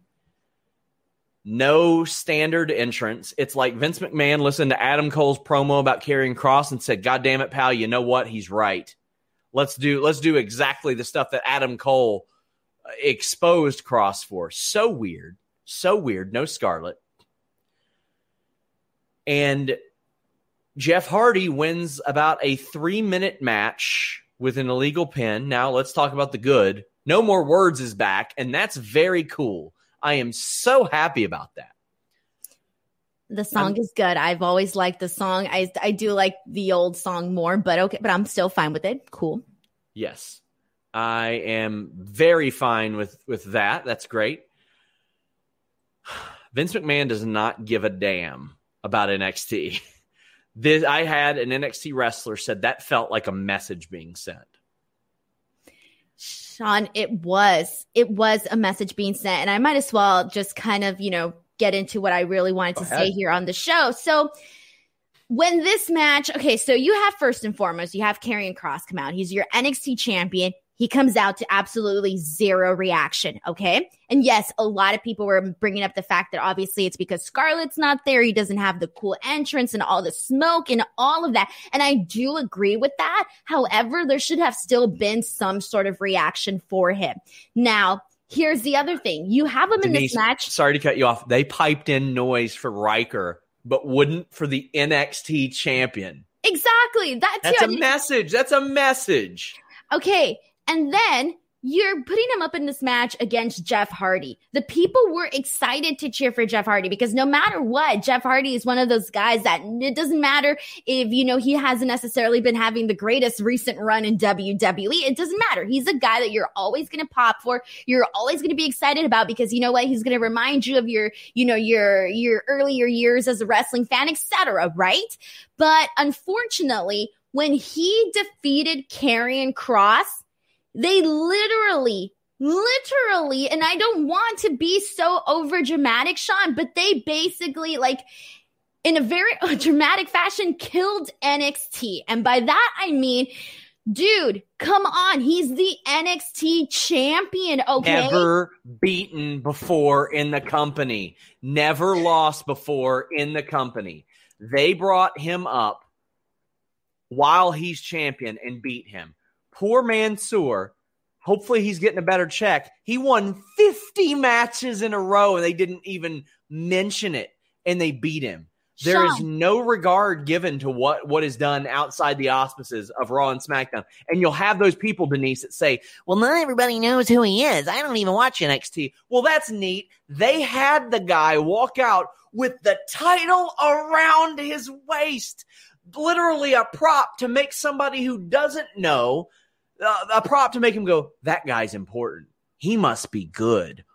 Speaker 1: No standard entrance. It's like Vince McMahon listened to Adam Cole's promo about Karrion Kross and said, God damn it, pal, you know what? He's right. Let's do, let's do exactly the stuff that Adam Cole exposed Kross for. So weird. So weird. No Scarlett. And Jeff Hardy wins about a three-minute match with an illegal pin. Now let's talk about the good. No More Words is back, and that's very cool. I am so happy about that.
Speaker 3: The song
Speaker 1: I'm,
Speaker 3: is good. I've always liked the song. I I do like the old song more, but okay, but I'm still fine with it. Cool.
Speaker 1: Yes. I am very fine with, with that. That's great. Vince McMahon does not give a damn about N X T. This, I had an N X T wrestler said that felt like a message being sent.
Speaker 3: Sean, it was. It was a message being sent. And I might as well just kind of, you know, get into what I really wanted to say here on the show. So when this match, okay, so you have first and foremost, you have Karrion Kross come out. He's your N X T champion. He comes out to absolutely zero reaction, okay? And yes, a lot of people were bringing up the fact that obviously it's because Scarlett's not there. He doesn't have the cool entrance and all the smoke and all of that. And I do agree with that. However, there should have still been some sort of reaction for him. Now, here's the other thing. You have him
Speaker 1: Denise,
Speaker 3: in this match.
Speaker 1: Sorry to cut you off. They piped in noise for Riker but wouldn't for the N X T champion.
Speaker 3: Exactly. That's,
Speaker 1: That's
Speaker 3: your,
Speaker 1: a message. That's a message.
Speaker 3: Okay. And then you're putting him up in this match against Jeff Hardy. The people were excited to cheer for Jeff Hardy because no matter what, Jeff Hardy is one of those guys that it doesn't matter if, you know, he hasn't necessarily been having the greatest recent run in W W E. It doesn't matter. He's a guy that you're always going to pop for. You're always going to be excited about because you know what? He's going to remind you of your, you know, your, your earlier years as a wrestling fan, et cetera. Right? But unfortunately, when he defeated Karrion Kross, they literally, literally, and I don't want to be so over dramatic, Sean, but they basically, like, in a very dramatic fashion, killed N X T. And by that, I mean, dude, come on. He's the N X T champion, okay?
Speaker 1: Never beaten before in the company. Never lost before in the company. They brought him up while he's champion and beat him. Poor Mansoor, hopefully he's getting a better check. He won fifty matches in a row, and they didn't even mention it, and they beat him. There
Speaker 3: Sean.
Speaker 1: is no regard given to what, what is done outside the auspices of Raw and SmackDown. And you'll have those people, Denise, that say,
Speaker 5: Well, not everybody knows who he is. I don't even watch N X T.
Speaker 1: well, that's neat. They had the guy walk out with the title around his waist. Literally a prop to make somebody who doesn't know, uh, a prop to make him go, that guy's important. He must be good.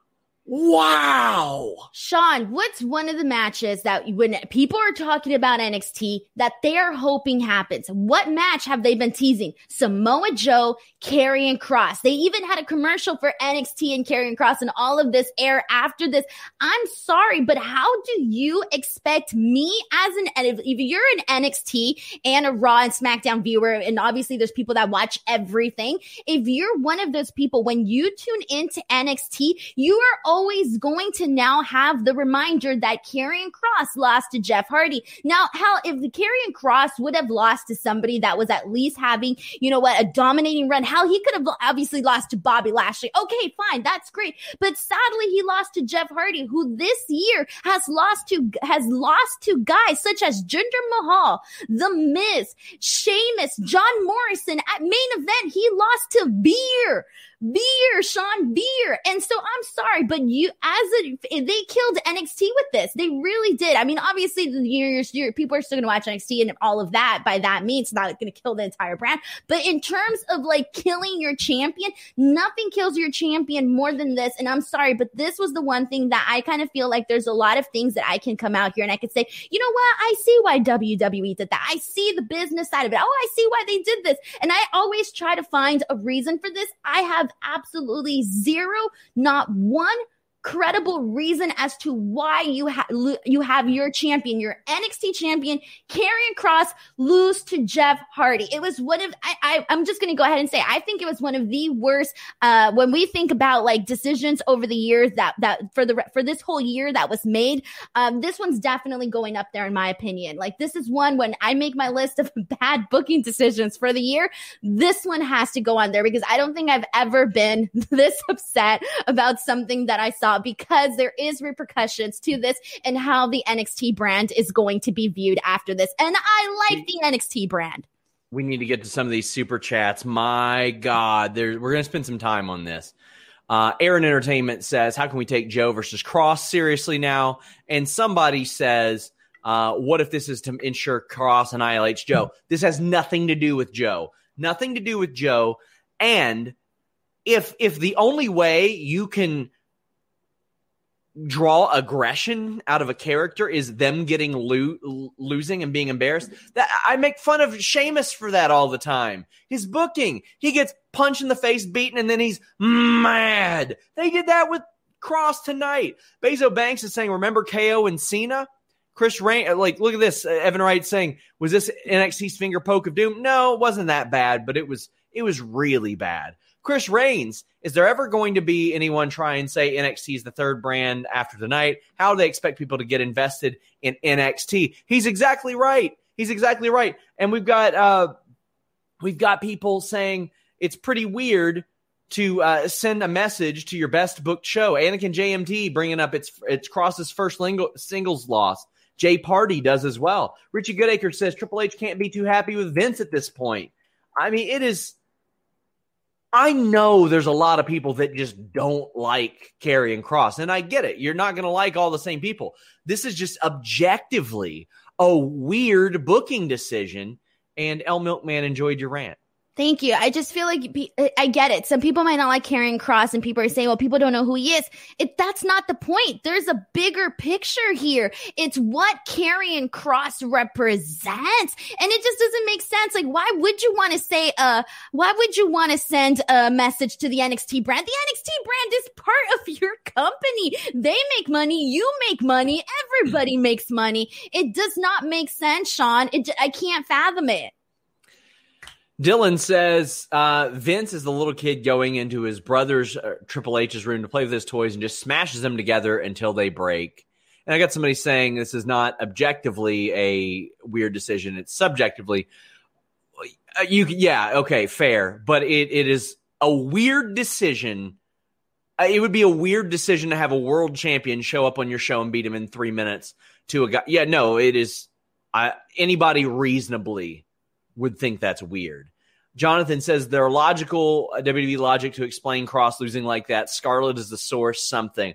Speaker 1: Wow.
Speaker 3: Sean, what's one of the matches that when people are talking about N X T that they're hoping happens? What match have they been teasing? Samoa Joe, Karrion Kross. They even had a commercial for N X T and Karrion Kross, and all of this air after this. I'm sorry, but how do you expect me as an, if, if you're an N X T and a Raw and SmackDown viewer, and obviously there's people that watch everything, if you're one of those people, when you tune into N X T, you are always going to now have the reminder that Karrion Kross lost to Jeff Hardy. Now, hell, if the Karrion Kross would have lost to somebody that was at least having, you know what, a dominating run, hell, he could have obviously lost to Bobby Lashley. Okay, fine, that's great. But sadly, he lost to Jeff Hardy, who this year has lost to has lost to guys such as Jinder Mahal, The Miz, Sheamus, John Morrison. At main event, he lost to Veer. Veer, Sean Veer. And so I'm sorry, but you, as a, they killed N X T with this. They really did. I mean, obviously, you're, you're, people are still going to watch N X T and all of that. By that means, it's not going to kill the entire brand. But in terms of like killing your champion, nothing kills your champion more than this. And I'm sorry, but this was the one thing that I kind of feel like there's a lot of things that I can come out here and I could say, you know what? I see why W W E did that. I see the business side of it. Oh, I see why they did this. And I always try to find a reason for this. I have absolutely zero, not one credible reason as to why you have you have your champion, your N X T champion, Karrion Kross, lose to Jeff Hardy. It was one of I, I I'm just going to go ahead and say I think it was one of the worst. Uh, when we think about like decisions over the years that that for the for this whole year that was made, um, this one's definitely going up there in my opinion. Like this is one when I make my list of bad booking decisions for the year, this one has to go on there because I don't think I've ever been this upset about something that I saw. Because there is repercussions to this and how the N X T brand is going to be viewed after this. And I like the N X T brand.
Speaker 1: We need to get to some of these super chats. My God, there, we're going to spend some time on this. Uh, Aaron Entertainment says, how can we take Joe versus Kross seriously now? And somebody says, uh, what if this is to ensure Kross annihilates Joe? This has nothing to do with Joe. Nothing to do with Joe. And if if the only way you can draw aggression out of a character is them getting lo- losing and being embarrassed, that I make fun of Sheamus for that all the time. His booking, he gets punched in the face, beaten, and then he's mad. They did that with Kross tonight. Bezo Banks is saying, remember K O and Cena? Chris Rain, like, look at this. Evan Wright saying, was this N X T's finger poke of doom? No, it wasn't that bad, but it was it was really bad. Chris Reigns, is there ever going to be anyone try and say N X T is the third brand after tonight? How do they expect people to get invested in N X T? He's exactly right. He's exactly right. And we've got uh, we've got people saying it's pretty weird to uh, send a message to your best booked show. Anakin J M T bringing up its its Kross's first lingo, singles loss. Jay Party does as well. Richie Goodacre says Triple H can't be too happy with Vince at this point. I mean, it is – I know there's a lot of people that just don't like Karrion Kross, and I get it. You're not going to like all the same people. This is just objectively a weird booking decision, and El Milkman enjoyed your rant.
Speaker 3: Thank you. I just feel like I get it. Some people might not like Karrion Kross, and people are saying, well, people don't know who he is. It, that's not the point. There's a bigger picture here. It's what Karrion Kross represents. And it just doesn't make sense. Like, why would you want to say, uh, why would you want to send a message to the N X T brand? The N X T brand is part of your company. They make money. You make money. Everybody makes money. It does not make sense, Sean. It, I can't fathom it.
Speaker 1: Dylan says uh, Vince is the little kid going into his brother's uh, Triple H's room to play with his toys and just smashes them together until they break. And I got somebody saying this is not objectively a weird decision. It's subjectively. Uh, you, yeah, okay, fair. But it, it is a weird decision. Uh, it would be a weird decision to have a world champion show up on your show and beat him in three minutes to a guy. Yeah, no, it is. Uh, anybody reasonably would think that's weird. Jonathan says there are logical uh, W W E logic to explain Kross losing like that. Scarlett is the source, something.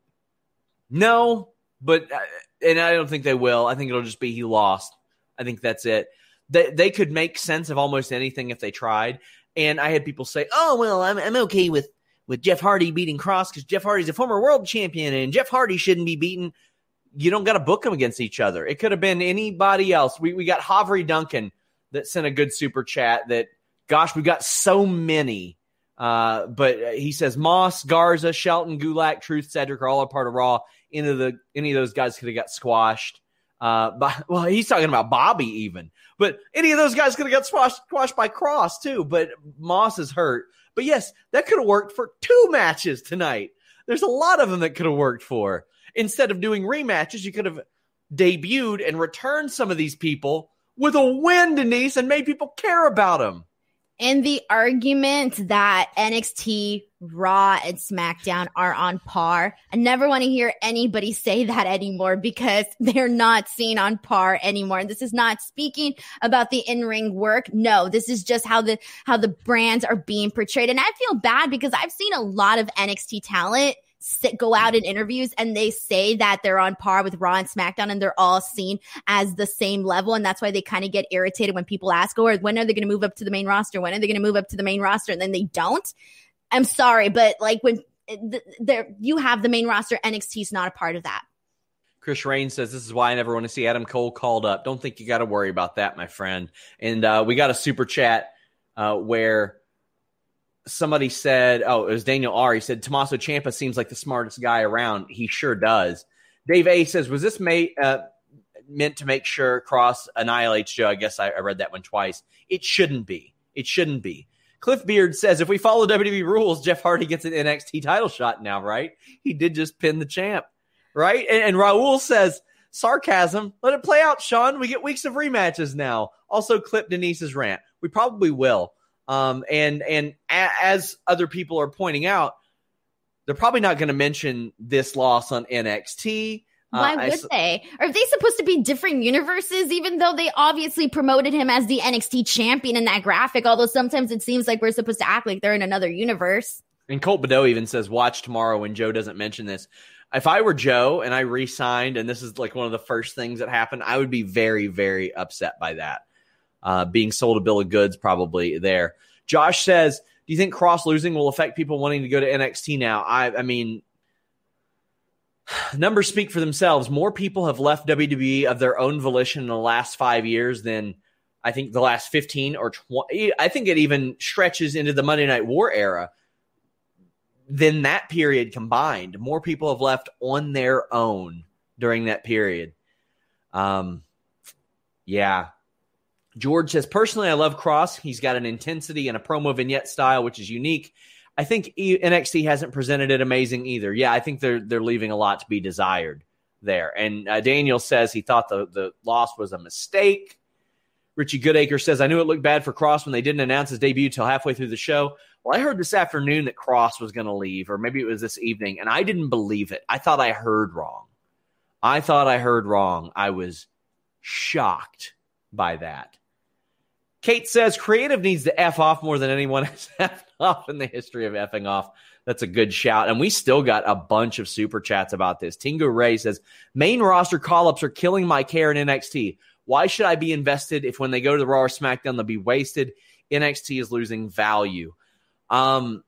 Speaker 1: No, but uh, and I don't think they will. I think it'll just be he lost. I think that's it. They they could make sense of almost anything if they tried. And I had people say, "Oh well, I'm I'm okay with with Jeff Hardy beating Kross because Jeff Hardy's a former world champion and Jeff Hardy shouldn't be beaten." You don't got to book them against each other. It could have been anybody else. We we got Havry Duncan that sent a good super chat that, gosh, we've got so many. Uh, but he says Moss, Garza, Shelton, Gulak, Truth, Cedric are all a part of Raw. Any of, the, any of those guys could have got squashed. Uh, by, well, he's talking about Bobby even. But any of those guys could have got squashed, squashed by Kross too. But Moss is hurt. But yes, that could have worked for two matches tonight. There's a lot of them that could have worked for. Instead of doing rematches, you could have debuted and returned some of these people with a win, Denise, and made people care about him.
Speaker 3: And the argument that N X T, Raw, and SmackDown are on par, I never want to hear anybody say that anymore because they're not seen on par anymore. And this is not speaking about the in-ring work. No, this is just how the how the brands are being portrayed. And I feel bad because I've seen a lot of N X T talent sit, go out in interviews and they say that they're on par with Raw and SmackDown and they're all seen as the same level. And that's why they kind of get irritated when people ask, oh, when are they going to move up to the main roster? When are they going to move up to the main roster? And then they don't. I'm sorry, but like when there you have the main roster, N X T is not a part of that.
Speaker 1: Chris Rain says, this is why I never want to see Adam Cole called up. Don't think you got to worry about that, my friend. And uh, we got a super chat uh, where somebody said, oh, it was Daniel R. He said, Tommaso Ciampa seems like the smartest guy around. He sure does. Dave A. says, was this made, uh, meant to make sure Kross annihilates Joe? I guess I, I read that one twice. It shouldn't be. It shouldn't be. Cliff Beard says, if we follow W W E rules, Jeff Hardy gets an N X T title shot now, right? He did just pin the champ, right? And, and Raul says, sarcasm. Let it play out, Sean. We get weeks of rematches now. Also, clip Denise's rant. We probably will. Um, and and a, as other people are pointing out, they're probably not going to mention this loss on N X T.
Speaker 3: Why
Speaker 1: uh,
Speaker 3: would I, they? Are they supposed to be different universes, even though they obviously promoted him as the N X T champion in that graphic, although sometimes it seems like we're supposed to act like they're in another universe.
Speaker 1: And Colt Badeau even says, watch tomorrow when Joe doesn't mention this. If I were Joe and I re-signed, and this is like one of the first things that happened, I would be very, very upset by that. Uh, being sold a bill of goods probably there. Josh says, do you think Kross losing will affect people wanting to go to N X T now? I, I mean, numbers speak for themselves. More people have left W W E of their own volition in the last five years than I think the last fifteen or twenty. I think it even stretches into the Monday Night War era than that period combined. More people have left on their own during that period. Um, yeah. George says, personally, I love Kross. He's got an intensity and a promo vignette style, which is unique. I think N X T hasn't presented it amazing either. Yeah, I think they're they're leaving a lot to be desired there. And uh, Daniel says he thought the, the loss was a mistake. Richie Goodacre says, I knew it looked bad for Kross when they didn't announce his debut till halfway through the show. Well, I heard this afternoon that Kross was going to leave, or maybe it was this evening, and I didn't believe it. I thought I heard wrong. I thought I heard wrong. I was shocked by that. Kate says creative needs to F off more than anyone has effed off in the history of effing off. That's a good shout. And we still got a bunch of super chats about this. Tingo Ray says, main roster call-ups are killing my care in N X T. Why should I be invested if when they go to the Raw or SmackDown, they'll be wasted? N X T is losing value. Um,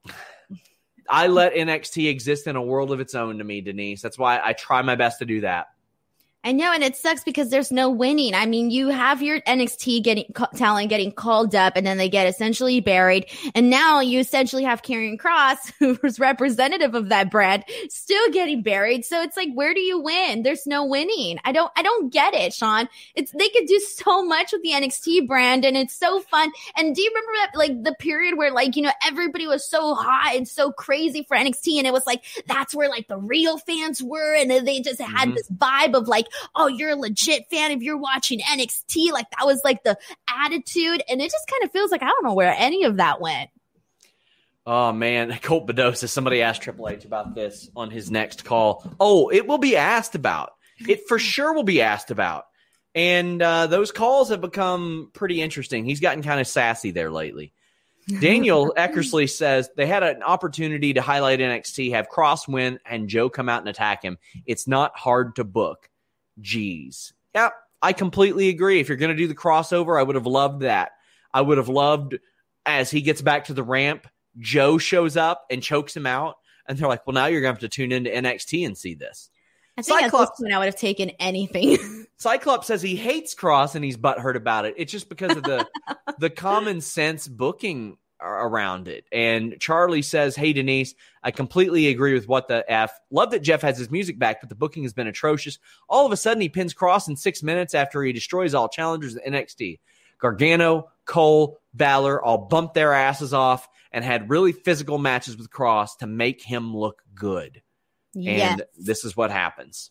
Speaker 1: I let N X T exist in a world of its own to me, Denise. That's why I try my best to do that.
Speaker 3: I know, and it sucks because there's no winning. I mean, you have your N X T getting talent getting called up, and then they get essentially buried. And now you essentially have Karrion Kross, who was representative of that brand, still getting buried. So it's like, where do you win? There's no winning. I don't, I don't get it, Sean. It's they could do so much with the N X T brand, and it's so fun. And do you remember that, like the period where, like, you know, everybody was so hot and so crazy for N X T, and it was like that's where like the real fans were, and they just had mm-hmm. this vibe of like, oh, you're a legit fan if you're watching N X T. Like that was like the attitude. And it just kind of feels like I don't know where any of that went.
Speaker 1: Oh, man. Colt Bedosa, somebody asked Triple H about this on his next call. Oh, it will be asked about. It for sure will be asked about. And uh, those calls have become pretty interesting. He's gotten kind of sassy there lately. Daniel Eckersley says they had an opportunity to highlight N X T, have Cross win, and Joe come out and attack him. It's not hard to book. Geez. Yeah, I completely agree. If you're going to do the crossover, I would have loved that. I would have loved, as he gets back to the ramp, Joe shows up and chokes him out. And they're like, well, now you're going to have to tune into N X T and see this.
Speaker 3: I think Cyclops, at this point I would have taken anything.
Speaker 1: Cyclops says he hates Cross and he's butthurt about it. It's just because of the the common sense booking around it. And Charlie says, hey, Denise, I completely agree with what the F. Love that Jeff has his music back, but the booking has been atrocious. All of a sudden, he pins Cross in six minutes after he destroys all challengers at N X T. Gargano, Cole, Balor all bumped their asses off and had really physical matches with Cross to make him look good.
Speaker 3: Yes.
Speaker 1: And this is what happens.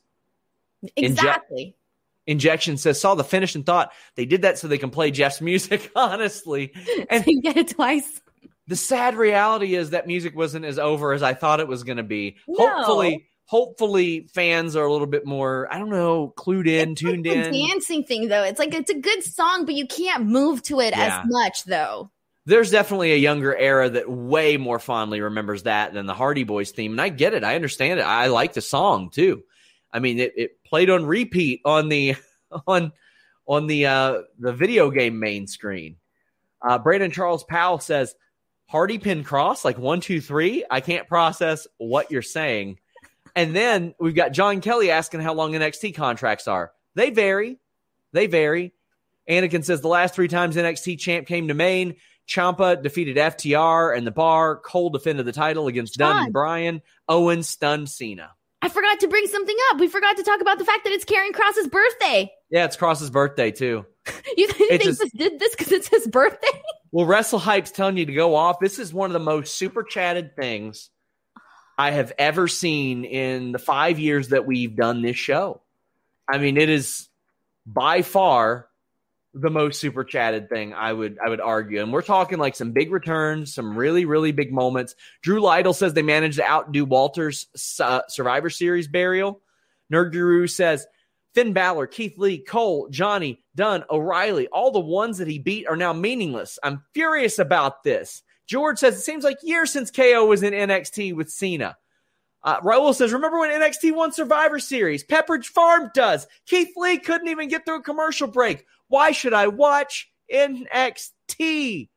Speaker 3: Exactly.
Speaker 1: Inje- Injection says, saw the finish and thought they did that so they can play Jeff's music, honestly. And
Speaker 3: so you get it twice.
Speaker 1: The sad reality is that music wasn't as over as I thought it was going to be.
Speaker 3: No.
Speaker 1: Hopefully, hopefully fans are a little bit more, I don't know, clued in,
Speaker 3: it's
Speaker 1: tuned
Speaker 3: like
Speaker 1: in.
Speaker 3: The dancing thing, though. It's like, it's a good song, but you can't move to it
Speaker 1: Yeah.
Speaker 3: as much, though.
Speaker 1: There's definitely a younger era that way more fondly remembers that than the Hardy Boys theme. And I get it. I understand it. I like the song too. I mean, it, it played on repeat on the, on, on the, uh, the video game main screen. Uh, Brandon Charles Powell says, Hardy pin Cross, like one, two, three. I can't process what you're saying. And then we've got John Kelly asking how long N X T contracts are. They vary. They vary. Anakin says the last three times N X T champ came to Maine, Ciampa defeated F T R and the Bar. Cole defended the title against Dunn
Speaker 3: Fun.
Speaker 1: and Bryan. Owen stunned Cena.
Speaker 3: I forgot to bring something up. We forgot to talk about the fact that it's Karrion Kross's birthday.
Speaker 1: Yeah, it's Cross's birthday too.
Speaker 3: You think
Speaker 1: just,
Speaker 3: this did this because it's his birthday?
Speaker 1: Well, Wrestle Hype's telling you to go off. This is one of the most super chatted things I have ever seen in the five years that we've done this show. I mean, it is by far the most super chatted thing, I would I would argue. And we're talking like some big returns, some really, really big moments. Drew Lytle says they managed to outdo Walter's uh, Survivor Series burial. Nerd Guru says Finn Balor, Keith Lee, Cole, Johnny, Dunn, O'Reilly, all the ones that he beat are now meaningless. I'm furious about this. George says it seems like years since K O was in N X T with Cena. Uh, Raul says, remember when N X T won Survivor Series? Pepperidge Farm does. Keith Lee couldn't even get through a commercial break. Why should I watch N X T?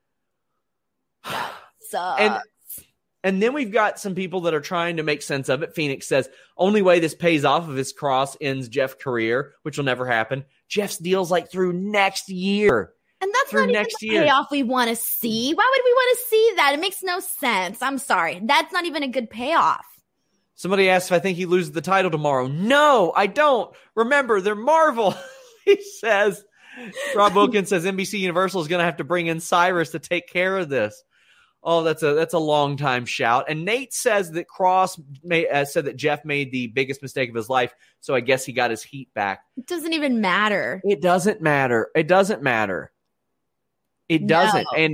Speaker 3: Sucks.
Speaker 1: And, and then we've got some people that are trying to make sense of it. Phoenix says, only way this pays off if his Cross ends Jeff's career, which will never happen. Jeff's deal's like through next year.
Speaker 3: And that's
Speaker 1: through
Speaker 3: not even
Speaker 1: next
Speaker 3: the
Speaker 1: year.
Speaker 3: payoff we want to see. Why would we want to see that? It makes no sense. I'm sorry. That's not even a good payoff.
Speaker 1: Somebody asked if I think he loses the title tomorrow. No, I don't. Remember, they're Marvel. He says, Rob Wilkins says N B C Universal is going to have to bring in Cyrus to take care of this. Oh, that's a that's a long time shout. And Nate says that Cross may, uh, said that Jeff made the biggest mistake of his life, so I guess he got his heat back.
Speaker 3: It doesn't even matter.
Speaker 1: It doesn't matter. It doesn't matter. It doesn't.
Speaker 3: No.
Speaker 1: And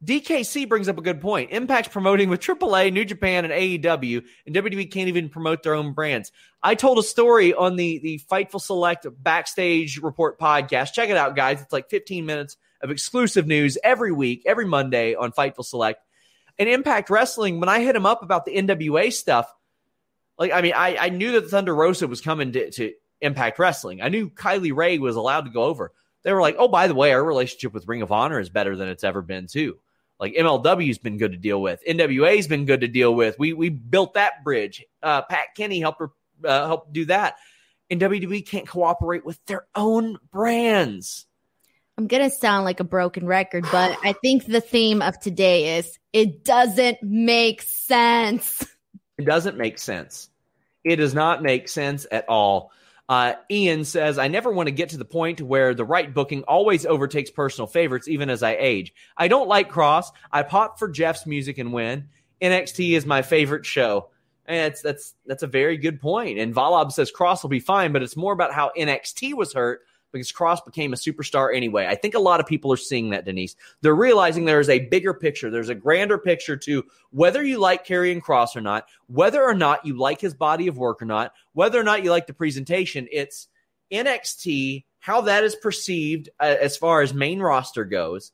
Speaker 1: D K C brings up a good point. Impact's promoting with triple A, New Japan, and A E W, and W W E can't even promote their own brands. I told a story on the, the Fightful Select Backstage Report podcast. Check it out, guys. It's like fifteen minutes of exclusive news every week, every Monday on Fightful Select. And Impact Wrestling, when I hit him up about the N W A stuff, like, I mean, I, I knew that Thunder Rosa was coming to, to Impact Wrestling. I knew Kylie Ray was allowed to go over. They were like, oh, by the way, our relationship with Ring of Honor is better than it's ever been, too. Like, M L W's been good to deal with. N W A's been good to deal with. We we built that bridge. Uh, Pat Kenny helped her uh, help do that. And W W E can't cooperate with their own brands.
Speaker 3: I'm going to sound like a broken record, but I think the theme of today is it doesn't make sense.
Speaker 1: It doesn't make sense. It does not make sense at all. Uh, Ian says, I never want to get to the point where the right booking always overtakes personal favorites, even as I age. I don't like Cross. I pop for Jeff's music and win. N X T is my favorite show. And it's, that's that's a very good point. And Valab says Cross will be fine, but it's more about how N X T was hurt because Cross became a superstar anyway. I think a lot of people are seeing that, Denise. They're realizing there is a bigger picture. There's a grander picture to whether you like Karrion Kross or not, whether or not you like his body of work or not, whether or not you like the presentation. It's N X T, how that is perceived uh, as far as main roster goes.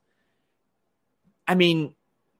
Speaker 1: I mean,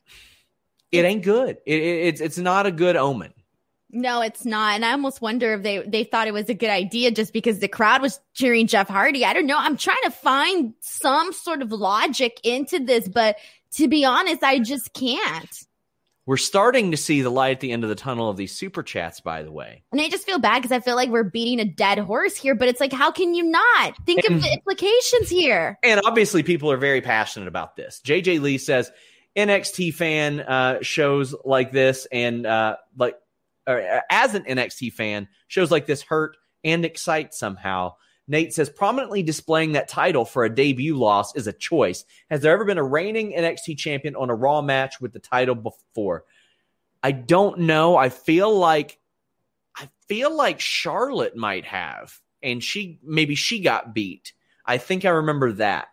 Speaker 1: it ain't good. It, it, it's it's not a good omen.
Speaker 3: No, it's not. And I almost wonder if they, they thought it was a good idea just because the crowd was cheering Jeff Hardy. I don't know. I'm trying to find some sort of logic into this, but to be honest, I just can't.
Speaker 1: We're starting to see the light at the end of the tunnel of these super chats, by the way.
Speaker 3: And I just feel bad because I feel like we're beating a dead horse here, but it's like, how can you not? Think and, of the implications here.
Speaker 1: And obviously people are very passionate about this. J J Lee says N X T fan uh, shows like this and uh, like, or as an N X T fan, shows like this hurt and excite somehow. Nate says, prominently displaying that title for a debut loss is a choice. Has there ever been a reigning N X T champion on a Raw match with the title before? I don't know. I feel like I feel like Charlotte might have, and she maybe she got beat. I think I remember that.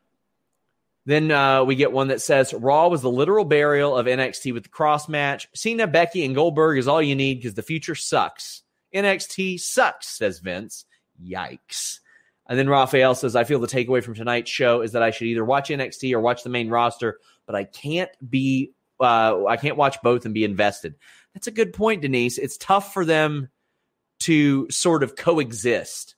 Speaker 1: Then uh, we get one that says, Raw was the literal burial of N X T with the cross match. Cena, Becky, and Goldberg is all you need because the future sucks. N X T sucks, says Vince. Yikes. And then Raphael says, I feel the takeaway from tonight's show is that I should either watch N X T or watch the main roster, but I can't be, uh, I can't watch both and be invested. That's a good point, Denise. It's tough for them to sort of coexist.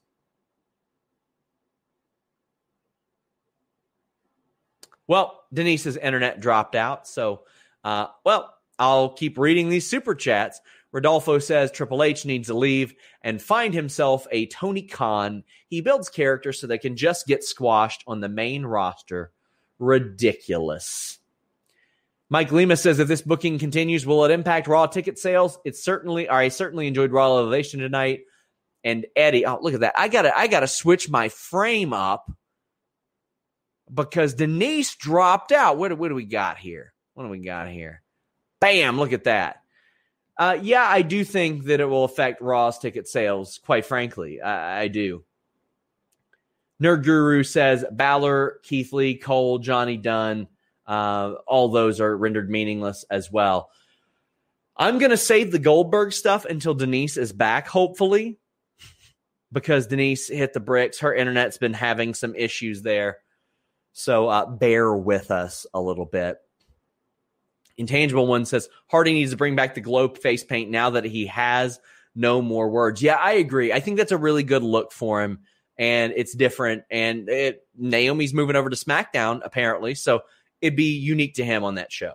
Speaker 1: Well, Denise's internet dropped out, so, uh, well, I'll keep reading these super chats. Rodolfo says Triple H needs to leave and find himself a Tony Khan. He builds characters so they can just get squashed on the main roster. Ridiculous. Mike Lima says if this booking continues, will it impact Raw ticket sales? It's certainly, I certainly enjoyed Raw Elevation tonight. And Eddie, oh, look at that. I gotta, I gotta switch my frame up because Denise dropped out. What, what do we got here? What do we got here? Bam, look at that. Uh, yeah, I do think that it will affect Raw's ticket sales, quite frankly. I, I do. Nerd Guru says Balor, Keith Lee, Cole, Johnny Dunn, uh, all those are rendered meaningless as well. I'm going to save the Goldberg stuff until Denise is back, hopefully, because Denise hit the bricks. Her internet's been having some issues there. So uh, bear with us a little bit. Intangible One says, Hardy needs to bring back the glow face paint now that he has no more words. Yeah, I agree. I think that's a really good look for him, and it's different. And it, Naomi's moving over to SmackDown, apparently, so it'd be unique to him on that show.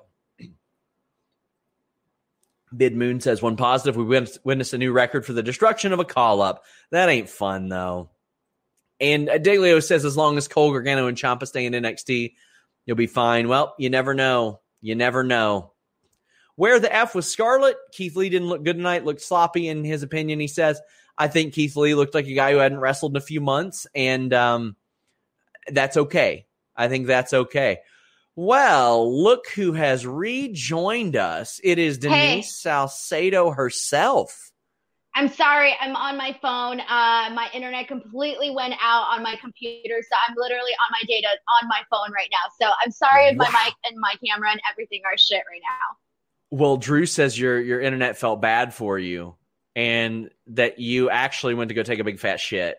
Speaker 1: Bid Moon says, one positive, we witnessed a new record for the destruction of a call-up. That ain't fun, though. And Delio says, as long as Cole, Gargano, and Ciampa stay in N X T, you'll be fine. Well, you never know. You never know. Where the F was Scarlett? Keith Lee didn't look good tonight, looked sloppy in his opinion, he says. I think Keith Lee looked like a guy who hadn't wrestled in a few months, and um, that's okay. I think that's okay. Well, look who has rejoined us. It is Denise hey. Salcedo herself.
Speaker 3: I'm sorry, I'm on my phone. Uh, my internet completely went out on my computer, so I'm literally on my data on my phone right now. So I'm sorry if
Speaker 1: Wow.
Speaker 3: my mic and my camera and everything are shit right now.
Speaker 1: Well, Drew says your your internet felt bad for you and that you actually went to go take a big fat shit.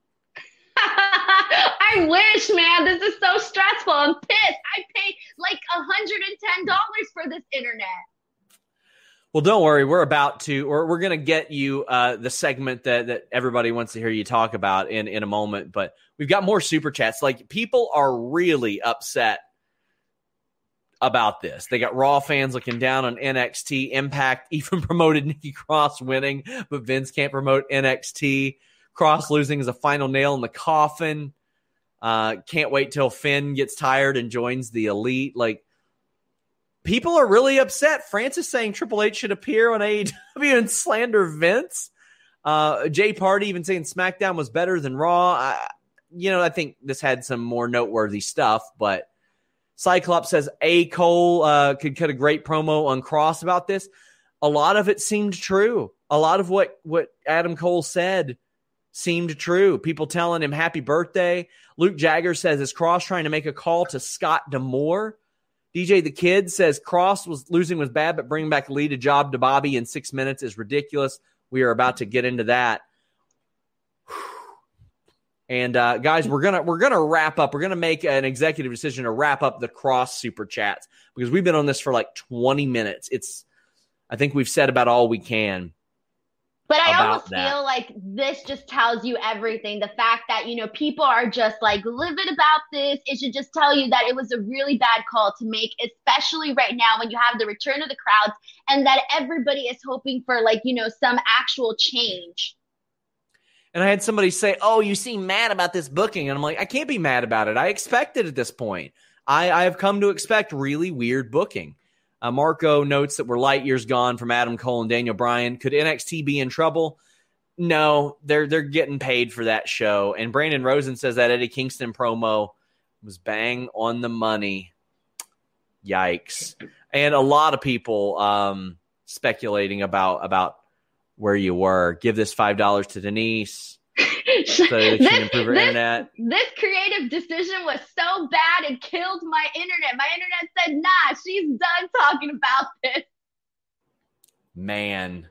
Speaker 3: I wish, man. This is so stressful. I'm pissed. I paid like one hundred ten dollars for this internet.
Speaker 1: Well, don't worry. We're about to, or we're going to get you uh, the segment that, that everybody wants to hear you talk about in, in a moment. But we've got more super chats. Like, people are really upset about this. They got Raw fans looking down on N X T. Impact even promoted Nikki Cross winning, but Vince can't promote N X T. Cross losing is a final nail in the coffin. Uh, can't wait till Finn gets tired and joins the Elite. Like, people are really upset. Francis saying Triple H should appear on A E W and slander Vince. Uh, Jay Party even saying SmackDown was better than Raw. I, you know, I think this had some more noteworthy stuff, but Cyclops says A. Cole uh, could cut a great promo on Cross about this. A lot of it seemed true. A lot of what, what Adam Cole said seemed true. People telling him happy birthday. Luke Jagger says, is Cross trying to make a call to Scott D'Amore? D J the Kid says Cross was losing was bad, but bringing back lead a job to Bobby in six minutes is ridiculous. We are about to get into that. And uh, guys, we're gonna we're gonna wrap up. We're gonna make an executive decision to wrap up the Cross super chats because we've been on this for like twenty minutes. It's I think we've said about all we can.
Speaker 3: But I
Speaker 1: about
Speaker 3: almost
Speaker 1: that.
Speaker 3: feel like this just tells you everything. The fact that, you know, people are just like livid about this. It should just tell you that it was a really bad call to make, especially right now when you have the return of the crowds and that everybody is hoping for, like, you know, some actual change.
Speaker 1: And I had somebody say, oh, you seem mad about this booking. And I'm like, I can't be mad about it. I expect it at this point. I, I have come to expect really weird booking. Uh, Marco notes that we're light years gone from Adam Cole and Daniel Bryan. Could N X T be in trouble? No, they're they're getting paid for that show. And Brandon Rosen says that Eddie Kingston promo was bang on the money. Yikes. And a lot of people um, speculating about, about where you were. Give this five dollars to Denise so that she can improve her
Speaker 3: this,
Speaker 1: internet.
Speaker 3: This creative decision was so bad it killed my internet. My internet said, nah, she's done talking about this.
Speaker 1: Man.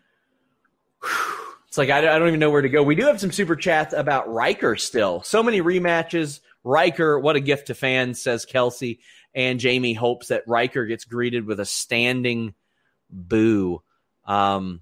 Speaker 1: It's like, I, I don't even know where to go. We do have some super chats about Riker still. So many rematches. Riker, what a gift to fans, says Kelsey. And Jamie hopes that Riker gets greeted with a standing boo. Um,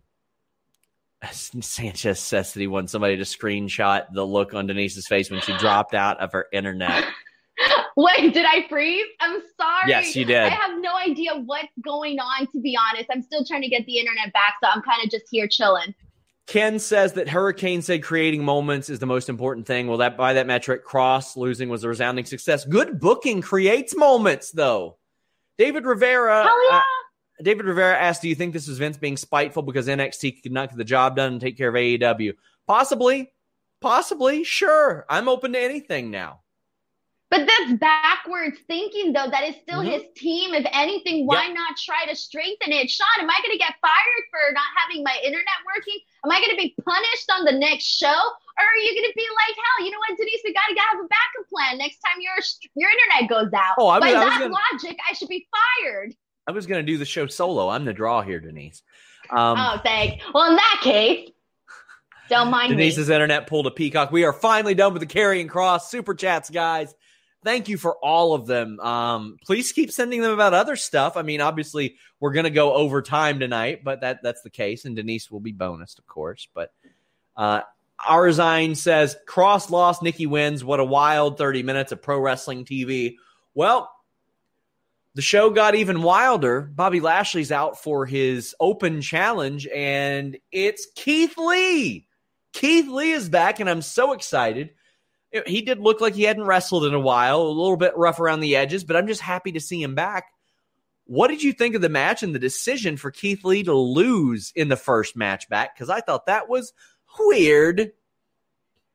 Speaker 1: Sanchez says that he wants somebody to screenshot the look on Denise's face when she dropped out of her internet.
Speaker 3: Wait, did I freeze? I'm sorry.
Speaker 1: Yes, you did.
Speaker 3: I have no idea what's going on, to be honest. I'm still trying to get the internet back, so I'm kind of just here chilling.
Speaker 1: Ken says that Hurricane said creating moments is the most important thing. Well, that by that metric, Cross losing was a resounding success. Good booking creates moments, though. David Rivera.
Speaker 3: Hell yeah.
Speaker 1: Uh, David Rivera asked, do you think this is Vince being spiteful because N X T could not get the job done and take care of A E W? Possibly. Possibly. Sure. I'm open to anything now.
Speaker 3: But that's backwards thinking, though. That is still
Speaker 1: Mm-hmm.
Speaker 3: his team. If anything, why
Speaker 1: Yep.
Speaker 3: not try to strengthen it? Sean, am I going to get fired for not having my internet working? Am I going to be punished on the next show? Or are you going to be like, hell, you know what, Denise, we got to have a backup plan next time your your internet goes out.
Speaker 1: Oh, I was-
Speaker 3: By
Speaker 1: I was
Speaker 3: that
Speaker 1: gonna-
Speaker 3: logic, I should be fired.
Speaker 1: I was going to do the show solo. I'm the draw here, Denise. Um,
Speaker 3: oh, thanks. Well, in that case, don't mind
Speaker 1: Denise's
Speaker 3: me.
Speaker 1: internet pulled a peacock. We are finally done with the Karrion Cross super chats, guys. Thank you for all of them. Um, please keep sending them about other stuff. I mean, obviously, we're going to go over time tonight, but that that's the case, and Denise will be bonused, of course. But uh, Arzine says, Cross lost, Nikki wins. What a wild thirty minutes of pro wrestling T V. Well, the show got even wilder. Bobby Lashley's out for his open challenge, and it's Keith Lee. Keith Lee is back, and I'm so excited. He did look like he hadn't wrestled in a while, a little bit rough around the edges, but I'm just happy to see him back. What did you think of the match and the decision for Keith Lee to lose in the first match back? Because I thought that was weird.
Speaker 3: I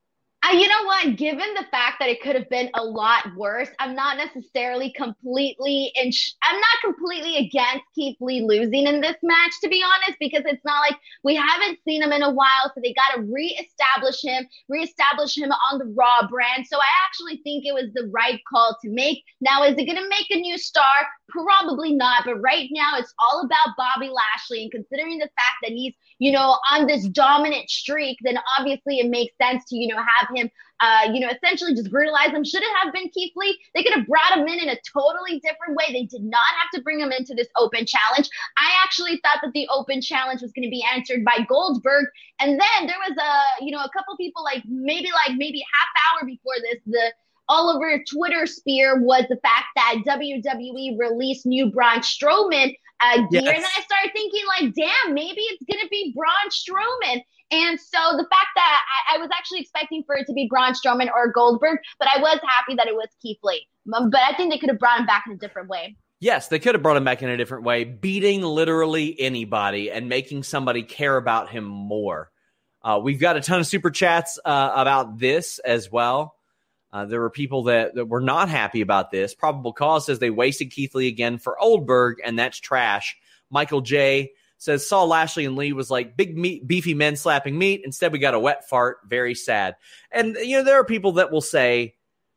Speaker 3: I, you know what? Given the fact that it could have been a lot worse, I'm not necessarily completely in. Sh- I'm not completely against Keith Lee losing in this match, to be honest, because it's not like we haven't seen him in a while, so they got to reestablish him, reestablish him on the Raw brand. So I actually think it was the right call to make. Now, is it going to make a new star? Probably not. But right now, it's all about Bobby Lashley, and considering the fact that he's, you know, on this dominant streak, then obviously it makes sense to, you know, have him, uh, you know, essentially just brutalize him. Should it have been Keith Lee? They could have brought him in in a totally different way. They did not have to bring him into this open challenge. I actually thought that the open challenge was going to be answered by Goldberg. And then there was a, you know, a couple people like maybe like maybe half hour before this, the all over Twitter sphere was the fact that W W E released new Braun Strowman uh, gear. Yes. And then I started thinking like, damn, maybe it's going to be Braun Strowman. And so the fact that I, I was actually expecting for it to be Braun Strowman or Goldberg, but I was happy that it was Keith Lee. But I think they could have brought him back in a different way.
Speaker 1: Yes, they could have brought him back in a different way, beating literally anybody and making somebody care about him more. Uh, we've got a ton of super chats uh, about this as well. Uh, there were people that, that were not happy about this. Probable Cause says they wasted Keith Lee again for Oldberg, and that's trash. Michael J says saw Lashley and Lee was like big meat, beefy men slapping meat. Instead, we got a wet fart. Very sad. And, you know, there are people that will say,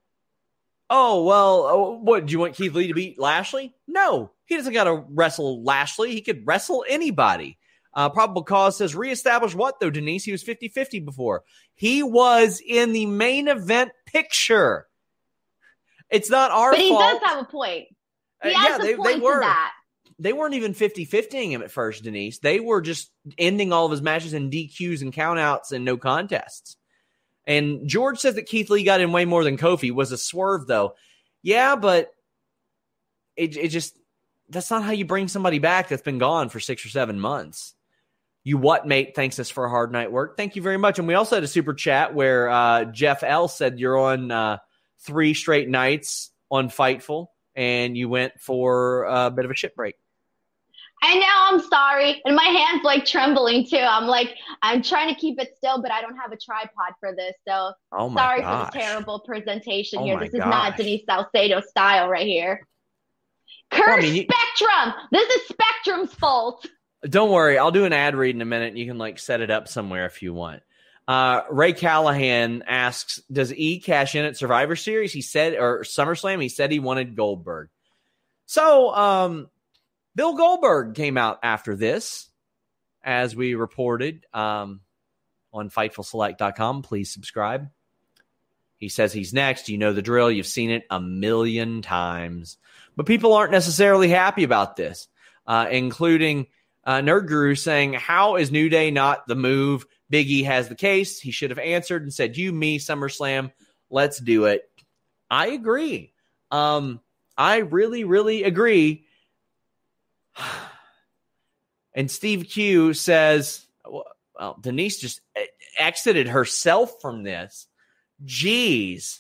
Speaker 1: oh, well, what, do you want Keith Lee to beat Lashley? No, he doesn't got to wrestle Lashley. He could wrestle anybody. Uh, Probable Cause says, reestablish what, though, Denise? He was fifty-fifty before. He was in the main event picture. It's not our
Speaker 3: but
Speaker 1: fault.
Speaker 3: But he does have a point. He
Speaker 1: uh,
Speaker 3: has
Speaker 1: yeah,
Speaker 3: a
Speaker 1: they,
Speaker 3: point
Speaker 1: they were.
Speaker 3: to that.
Speaker 1: They weren't even fifty-fiftying him at first, Denise. They were just ending all of his matches in D Qs and countouts and no contests. And George says that Keith Lee got in way more than Kofi. Was a swerve, though. Yeah, but it, it just, that's not how you bring somebody back that's been gone for six or seven months. You what, mate? Thanks us for a hard night work. Thank you very much. And we also had a super chat where uh, Jeff L said you're on uh, three straight nights on Fightful, and you went for a bit of a shit break.
Speaker 3: I know, I'm sorry. And my hand's like trembling too. I'm like, I'm trying to keep it still, but I don't have a tripod for this. So
Speaker 1: oh my
Speaker 3: sorry
Speaker 1: gosh.
Speaker 3: for the terrible presentation
Speaker 1: oh
Speaker 3: here. This
Speaker 1: gosh.
Speaker 3: is not Denise Salcedo style right here. Curse
Speaker 1: well, I mean, you-
Speaker 3: Spectrum. This is Spectrum's fault.
Speaker 1: Don't worry. I'll do an ad read in a minute. And you can like set it up somewhere if you want. Uh, Ray Callahan asks, does E cash in at Survivor Series? He said, or SummerSlam, he said he wanted Goldberg. So, um, Bill Goldberg came out after this, as we reported um, on Fightful Select dot com. Please subscribe. He says he's next. You know the drill. You've seen it a million times. But people aren't necessarily happy about this, uh, including uh, Nerd Guru saying, how is New Day not the move? Big E has the case. He should have answered and said, you, me, SummerSlam, let's do it. I agree. Um, I really, really agree. And Steve Q says, well, Denise just exited herself from this. Jeez.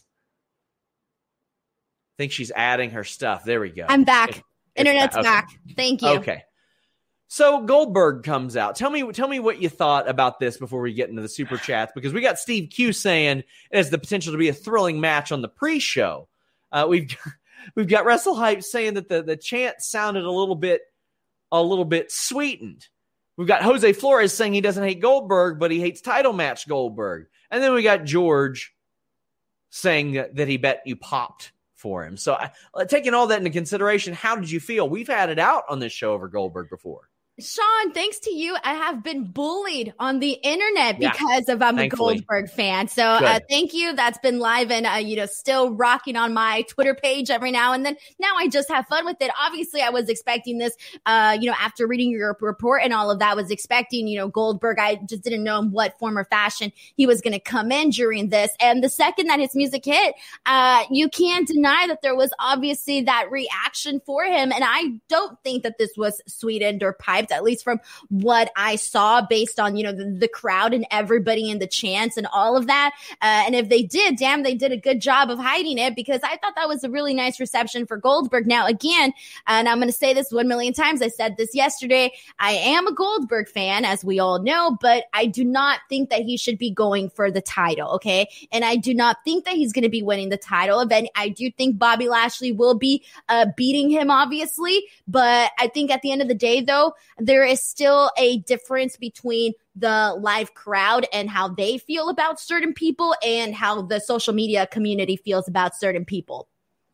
Speaker 1: I think she's adding her stuff. There we go.
Speaker 3: I'm back.
Speaker 1: It's,
Speaker 3: Internet's
Speaker 1: it's
Speaker 3: back.
Speaker 1: back.
Speaker 3: Okay. Thank you.
Speaker 1: Okay. So Goldberg comes out. Tell me, tell me what you thought about this before we get into the super chats, because we got Steve Q saying it has the potential to be a thrilling match on the pre-show. Uh, we've we've got Wrestle Hype saying that the, the chant sounded a little bit a little bit sweetened. We've got Jose Flores saying he doesn't hate Goldberg, but he hates title match Goldberg. And then we got George saying that, that he bet you popped for him. So uh, taking all that into consideration, how did you feel? We've had it out on this show over Goldberg before.
Speaker 3: Sean, thanks to you, I have been bullied on the internet
Speaker 1: Yeah,
Speaker 3: because of I'm
Speaker 1: thankfully.
Speaker 3: a Goldberg fan. So uh, thank you. That's been live and, uh, you know, still rocking on my Twitter page every now and then. Now I just have fun with it. Obviously, I was expecting this, uh, you know, after reading your report and all of that, was expecting, you know, Goldberg. I just didn't know in what form or fashion he was going to come in during this. And the second that his music hit, uh, you can't deny that there was obviously that reaction for him. And I don't think that this was sweetened or piped. hyped, at least from what I saw based on, you know, the, the crowd and everybody in the chants and all of that. Uh, and if they did, damn, they did a good job of hiding it, because I thought that was a really nice reception for Goldberg. Now, again, and I'm going to say this one million times, I said this yesterday, I am a Goldberg fan, as we all know, but I do not think that he should be going for the title, okay? And I do not think that he's going to be winning the title. Event. I do think Bobby Lashley will be uh, beating him, obviously, but I think at the end of the day, though, there is still a difference between the live crowd and how they feel about certain people and how the social media community feels about certain people.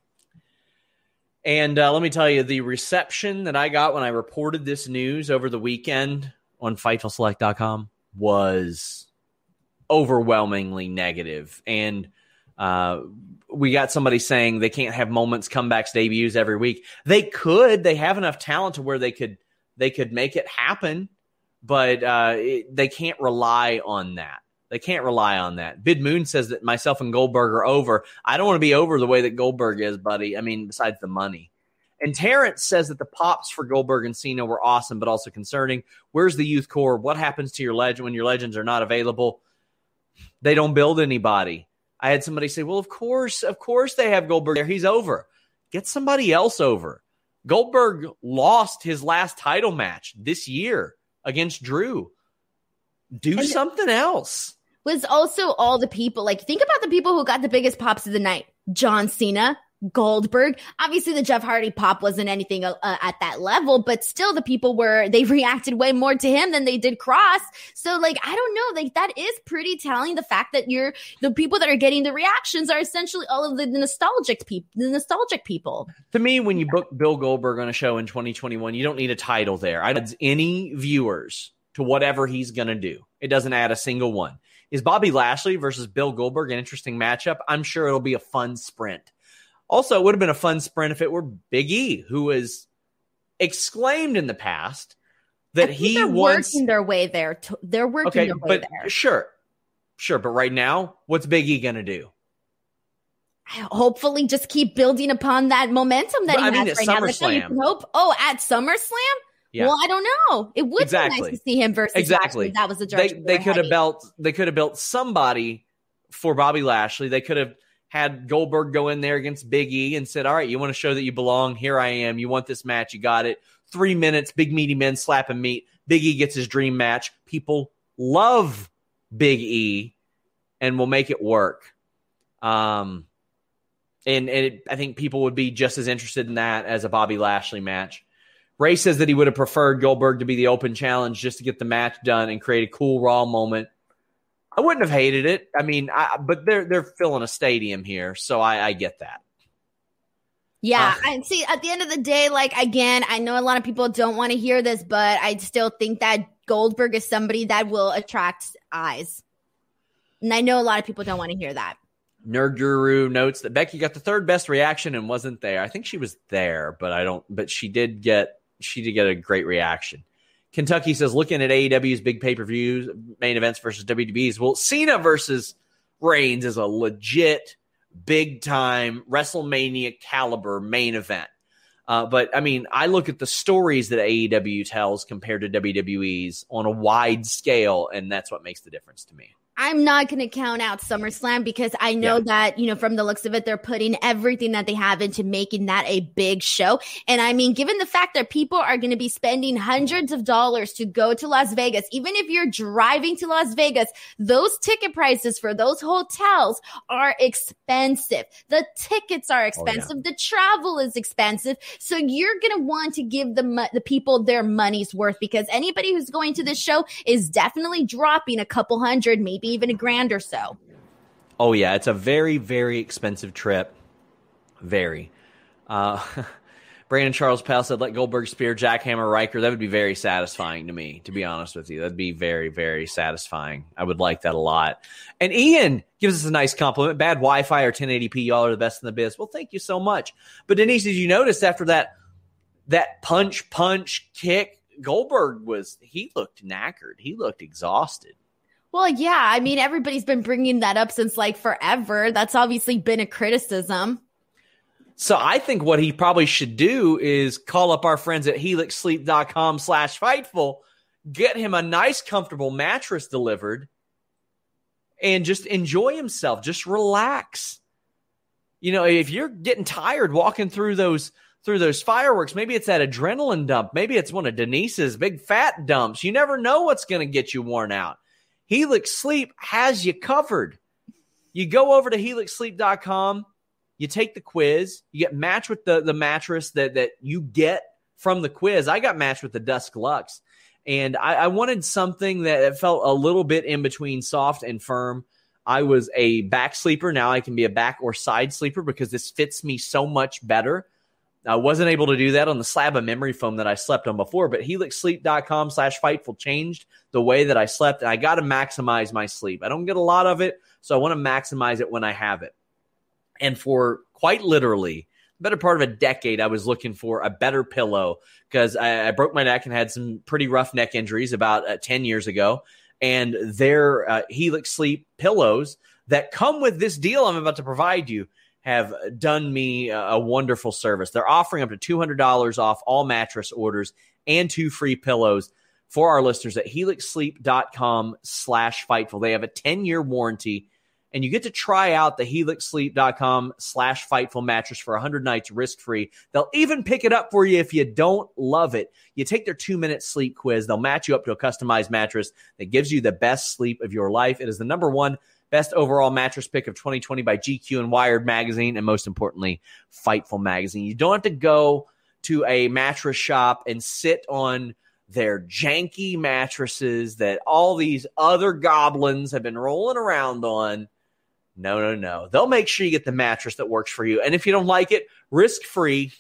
Speaker 1: And uh, let me tell you, the reception that I got when I reported this news over the weekend on Fightful Select dot com was overwhelmingly negative. And uh, we got somebody saying they can't have moments, comebacks, debuts every week. They could. They have enough talent to where they could they could make it happen, but uh, it, they can't rely on that. They can't rely on that. Bid Moon says that myself and Goldberg are over. I don't want to be over the way that Goldberg is, buddy. I mean, besides the money. And Terrence says that the pops for Goldberg and Cena were awesome, but also concerning. Where's the youth core? What happens to your legend when your legends are not available? They don't build anybody. I had somebody say, well, of course, of course they have Goldberg there. He's over. Get somebody else over. Goldberg lost his last title match this year against Drew. Do
Speaker 3: and
Speaker 1: something else.
Speaker 3: Was also all the people, like, think about the people who got the biggest pops of the night. John Cena, Goldberg. Obviously, the Jeff Hardy pop wasn't anything uh, at that level, but still the people were, they reacted way more to him than they did Cross. So, like, I don't know, like, that is pretty telling, the fact that you're, the people that are getting the reactions are essentially all of the nostalgic people, the nostalgic people.
Speaker 1: To me, when you book Bill Goldberg on a show in twenty twenty-one, you don't need a title there. I don't add any viewers to whatever he's going to do. It doesn't add a single one. Is Bobby Lashley versus Bill Goldberg an interesting matchup? I'm sure it'll be a fun sprint. Also, it would have been a fun sprint if it were Big E, who was exclaimed in the past that he
Speaker 3: they're
Speaker 1: wants
Speaker 3: working their way there. To, they're working
Speaker 1: okay,
Speaker 3: their way
Speaker 1: but
Speaker 3: there.
Speaker 1: Sure, sure. But right now, what's Big E going to do?
Speaker 3: Hopefully, just keep building upon that momentum that
Speaker 1: But,
Speaker 3: he
Speaker 1: I mean,
Speaker 3: has
Speaker 1: at
Speaker 3: right now. That's how you can
Speaker 1: SummerSlam.
Speaker 3: hope. Oh, at SummerSlam?
Speaker 1: Yeah.
Speaker 3: Well, I don't know. It would
Speaker 1: Exactly.
Speaker 3: be nice to see him versus
Speaker 1: Exactly.
Speaker 3: Lashley. That was the
Speaker 1: They
Speaker 3: direction
Speaker 1: they
Speaker 3: were
Speaker 1: could have
Speaker 3: heading.
Speaker 1: built they could have built somebody for Bobby Lashley. They could have had Goldberg go in there against Big E and said, all right, you want to show that you belong? Here I am. You want this match? You got it. Three minutes, big meaty men slap and meet. Big E gets his dream match. People love Big E and will make it work. Um, and and it, I think people would be just as interested in that as a Bobby Lashley match. Ray says that he would have preferred Goldberg to be the open challenge just to get the match done and create a cool Raw moment. I wouldn't have hated it. I mean, I, but they're they're filling a stadium here, so I, I get that.
Speaker 3: Yeah,
Speaker 1: Uh,
Speaker 3: and see, at the end of the day, like, again, I know a lot of people don't want to hear this, but I still think that Goldberg is somebody that will attract eyes. And I know a lot of people don't want to hear that.
Speaker 1: Nerd Guru notes that Becky got the third best reaction and wasn't there. I think she was there, but I don't. But she did get she did get a great reaction. Kentucky says, looking at A E W's big pay-per-views, main events versus W W E's, well, Cena versus Reigns is a legit, big-time WrestleMania caliber main event. Uh, but, I mean, I look at the stories that A E W tells compared to W W E's on a wide scale, and that's what makes the difference to me.
Speaker 3: I'm not going to count out SummerSlam because I know
Speaker 1: Yeah.
Speaker 3: that, you know, from the looks of it, they're putting everything that they have into making that a big show. And I mean, given the fact that people are going to be spending hundreds of dollars to go to Las Vegas, even if you're driving to Las Vegas, those ticket prices for those hotels are expensive. The tickets are expensive. The travel is expensive. So you're going to want to give the, mo- the people their money's worth, because anybody who's going to this show is definitely dropping a couple hundred, maybe even a grand or so.
Speaker 1: Oh, yeah. It's a very, very expensive trip. Very. Uh, Brandon Charles Powell said, let Goldberg spear Jackhammer Riker. That would be very satisfying to me, to be honest with you. That'd be very, very satisfying. I would like that a lot. And Ian gives us a nice compliment. Bad Wi-Fi or ten eighty p, y'all are the best in the biz. Well, thank you so much. But Denise, did you notice after that, that punch, punch, kick, Goldberg was, he looked knackered. He looked exhausted.
Speaker 3: Well, yeah. I mean, everybody's been bringing that up since like forever. That's obviously been a criticism.
Speaker 1: So I think what he probably should do is call up our friends at helix sleep dot com slash fightful, get him a nice, comfortable mattress delivered, and just enjoy himself. Just relax. You know, if you're getting tired walking through those through those fireworks, maybe it's that adrenaline dump. Maybe it's one of Denise's big fat dumps. You never know what's going to get you worn out. Helix Sleep has you covered. You go over to helix sleep dot com. You take the quiz. You get matched with the, the mattress that, that you get from the quiz. I got matched with the Dusk Luxe. And I, I wanted something that felt a little bit in between soft and firm. I was a back sleeper. Now I can be a back or side sleeper because this fits me so much better. I wasn't able to do that on the slab of memory foam that I slept on before, but helix sleep dot com slash fightful changed the way that I slept. And I got to maximize my sleep. I don't get a lot of it, so I want to maximize it when I have it. And for quite literally the better part of a decade, I was looking for a better pillow because I, I broke my neck and had some pretty rough neck injuries about uh, ten years ago. And their uh, Helix Sleep pillows that come with this deal I'm about to provide you have done me a, a wonderful service. They're offering up to two hundred dollars off all mattress orders and two free pillows for our listeners at helix sleep dot com slash fightful. They have a ten-year warranty. And you get to try out the helix sleep dot com slash fightful mattress for one hundred nights risk-free. They'll even pick it up for you if you don't love it. You take their two-minute sleep quiz. They'll match you up to a customized mattress that gives you the best sleep of your life. It is the number one best overall mattress pick of twenty twenty by G Q and Wired magazine, and most importantly, Fightful magazine. You don't have to go to a mattress shop and sit on their janky mattresses that all these other goblins have been rolling around on. No, no, no. They'll make sure you get the mattress that works for you. And if you don't like it, risk-free,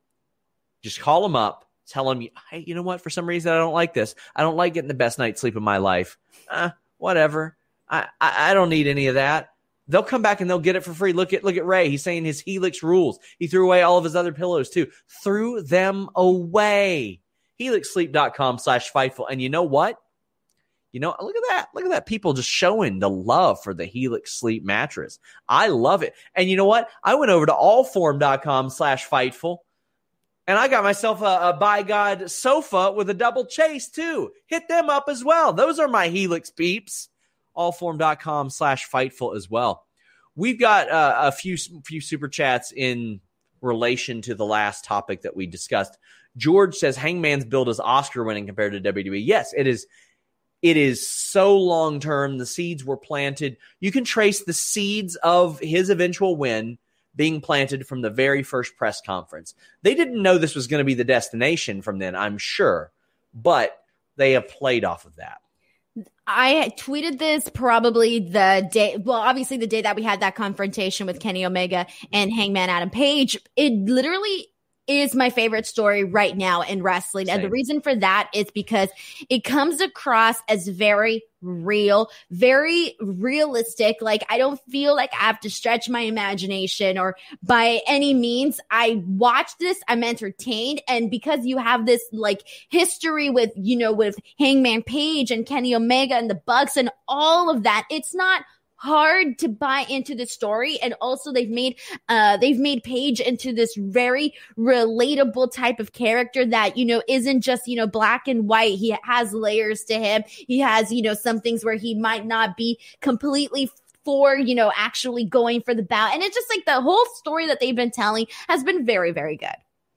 Speaker 1: just call them up. Tell them, hey, you know what? For some reason, I don't like this. I don't like getting the best night's sleep of my life. Uh, whatever. I, I, I don't need any of that. They'll come back and they'll get it for free. Look at look at Ray. He's saying his Helix rules. He threw away all of his other pillows, too. Threw them away. helix sleep dot com slash fightful. And you know what? You know, look at that. Look at that. People just showing the love for the Helix Sleep mattress. I love it. And you know what? I went over to allform dot com slash fightful, and I got myself a, a By God sofa with a double chase, too. Hit them up as well. Those are my Helix peeps. allform dot com slash fightful as well. We've got uh, a few, few super chats in relation to the last topic that we discussed. George says Hangman's build is Oscar winning compared to W W E. Yes, it is. It is so long-term. The seeds were planted. You can trace the seeds of his eventual win being planted from the very first press conference. They didn't know this was going to be the destination from then, I'm sure, but they have played off of that.
Speaker 3: I tweeted this probably the day, well, obviously the day that we had that confrontation with Kenny Omega and Hangman Adam Page. It literally is my favorite story right now in wrestling. Same. And the reason for that is because it comes across as very real, very realistic. Like, I don't feel like I have to stretch my imagination or by any means. I watched this, I'm entertained. And because you have this like history with, you know, with Hangman Page and Kenny Omega and the Bucks and all of that, it's not hard to buy into the story. And also they've made uh they've made Page into this very relatable type of character that, you know, isn't just, you know, black and white. He has layers to him. He has, you know, some things where he might not be completely for, you know, actually going for the bout. And it's just like the whole story that they've been telling has been very, very good.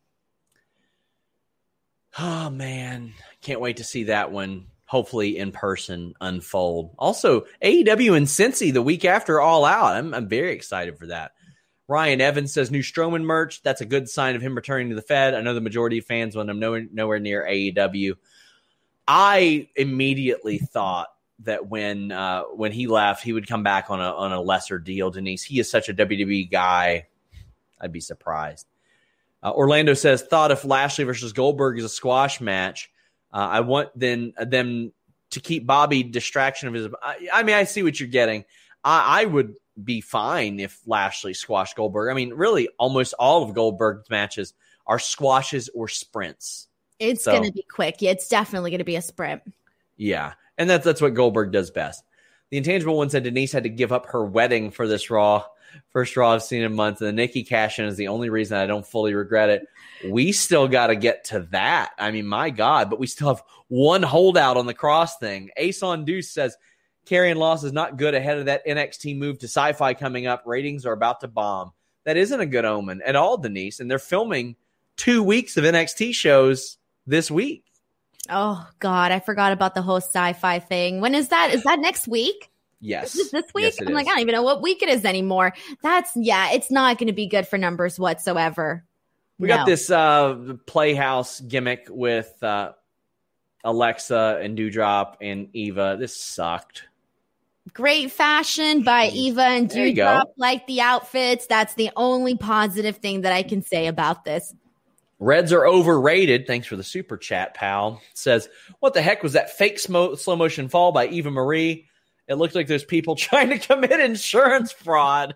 Speaker 1: Oh man, can't wait to see that one. Hopefully in person unfold. Also, A E W and Cincy the week after All Out. I'm, I'm very excited for that. Ryan Evans says new Strowman merch. That's a good sign of him returning to the Fed. I know the majority of fans want him nowhere, nowhere near A E W. I immediately thought that when uh, when he left, he would come back on a on a lesser deal. Denise, he is such a W W E guy. I'd be surprised. Uh, Orlando says, thought if Lashley versus Goldberg is a squash match, Uh, I want then uh, them to keep Bobby distraction of his. I, I mean, I see what you're getting. I, I would be fine if Lashley squashed Goldberg. I mean, really, almost all of Goldberg's matches are squashes or sprints.
Speaker 3: It's so, going to be quick. Yeah, it's definitely going to be a sprint.
Speaker 1: Yeah, and that's that's what Goldberg does best. The Intangible One said Denise had to give up her wedding for this Raw. First Raw I've seen in months. And the Nikki cash-in is the only reason I don't fully regret it. We still got to get to that. I mean, my God, but we still have one holdout on the Cross thing. Ace on Deuce says, Karrion loss is not good ahead of that N X T move to Sci-Fi coming up. Ratings are about to bomb. That isn't a good omen at all, Denise. And they're filming two weeks of N X T shows this week.
Speaker 3: Oh, God, I forgot about the whole Sci-Fi thing. When is that? Is that next week?
Speaker 1: Yes.
Speaker 3: Is this week?
Speaker 1: Yes,
Speaker 3: I'm
Speaker 1: is.
Speaker 3: like, I don't even know what week it is anymore. That's, yeah, it's not going to be good for numbers whatsoever.
Speaker 1: We
Speaker 3: no.
Speaker 1: got this uh, Playhouse gimmick with uh, Alexa and Doudrop and Eva. This sucked.
Speaker 3: Great fashion by Eva and
Speaker 1: There you go.
Speaker 3: Doudrop. Like the outfits. That's the only positive thing that I can say about this.
Speaker 1: Reds are overrated. Thanks for the super chat, pal. Says, what the heck was that fake smo- slow motion fall by Eva Marie? It looked like there's people trying to commit insurance fraud.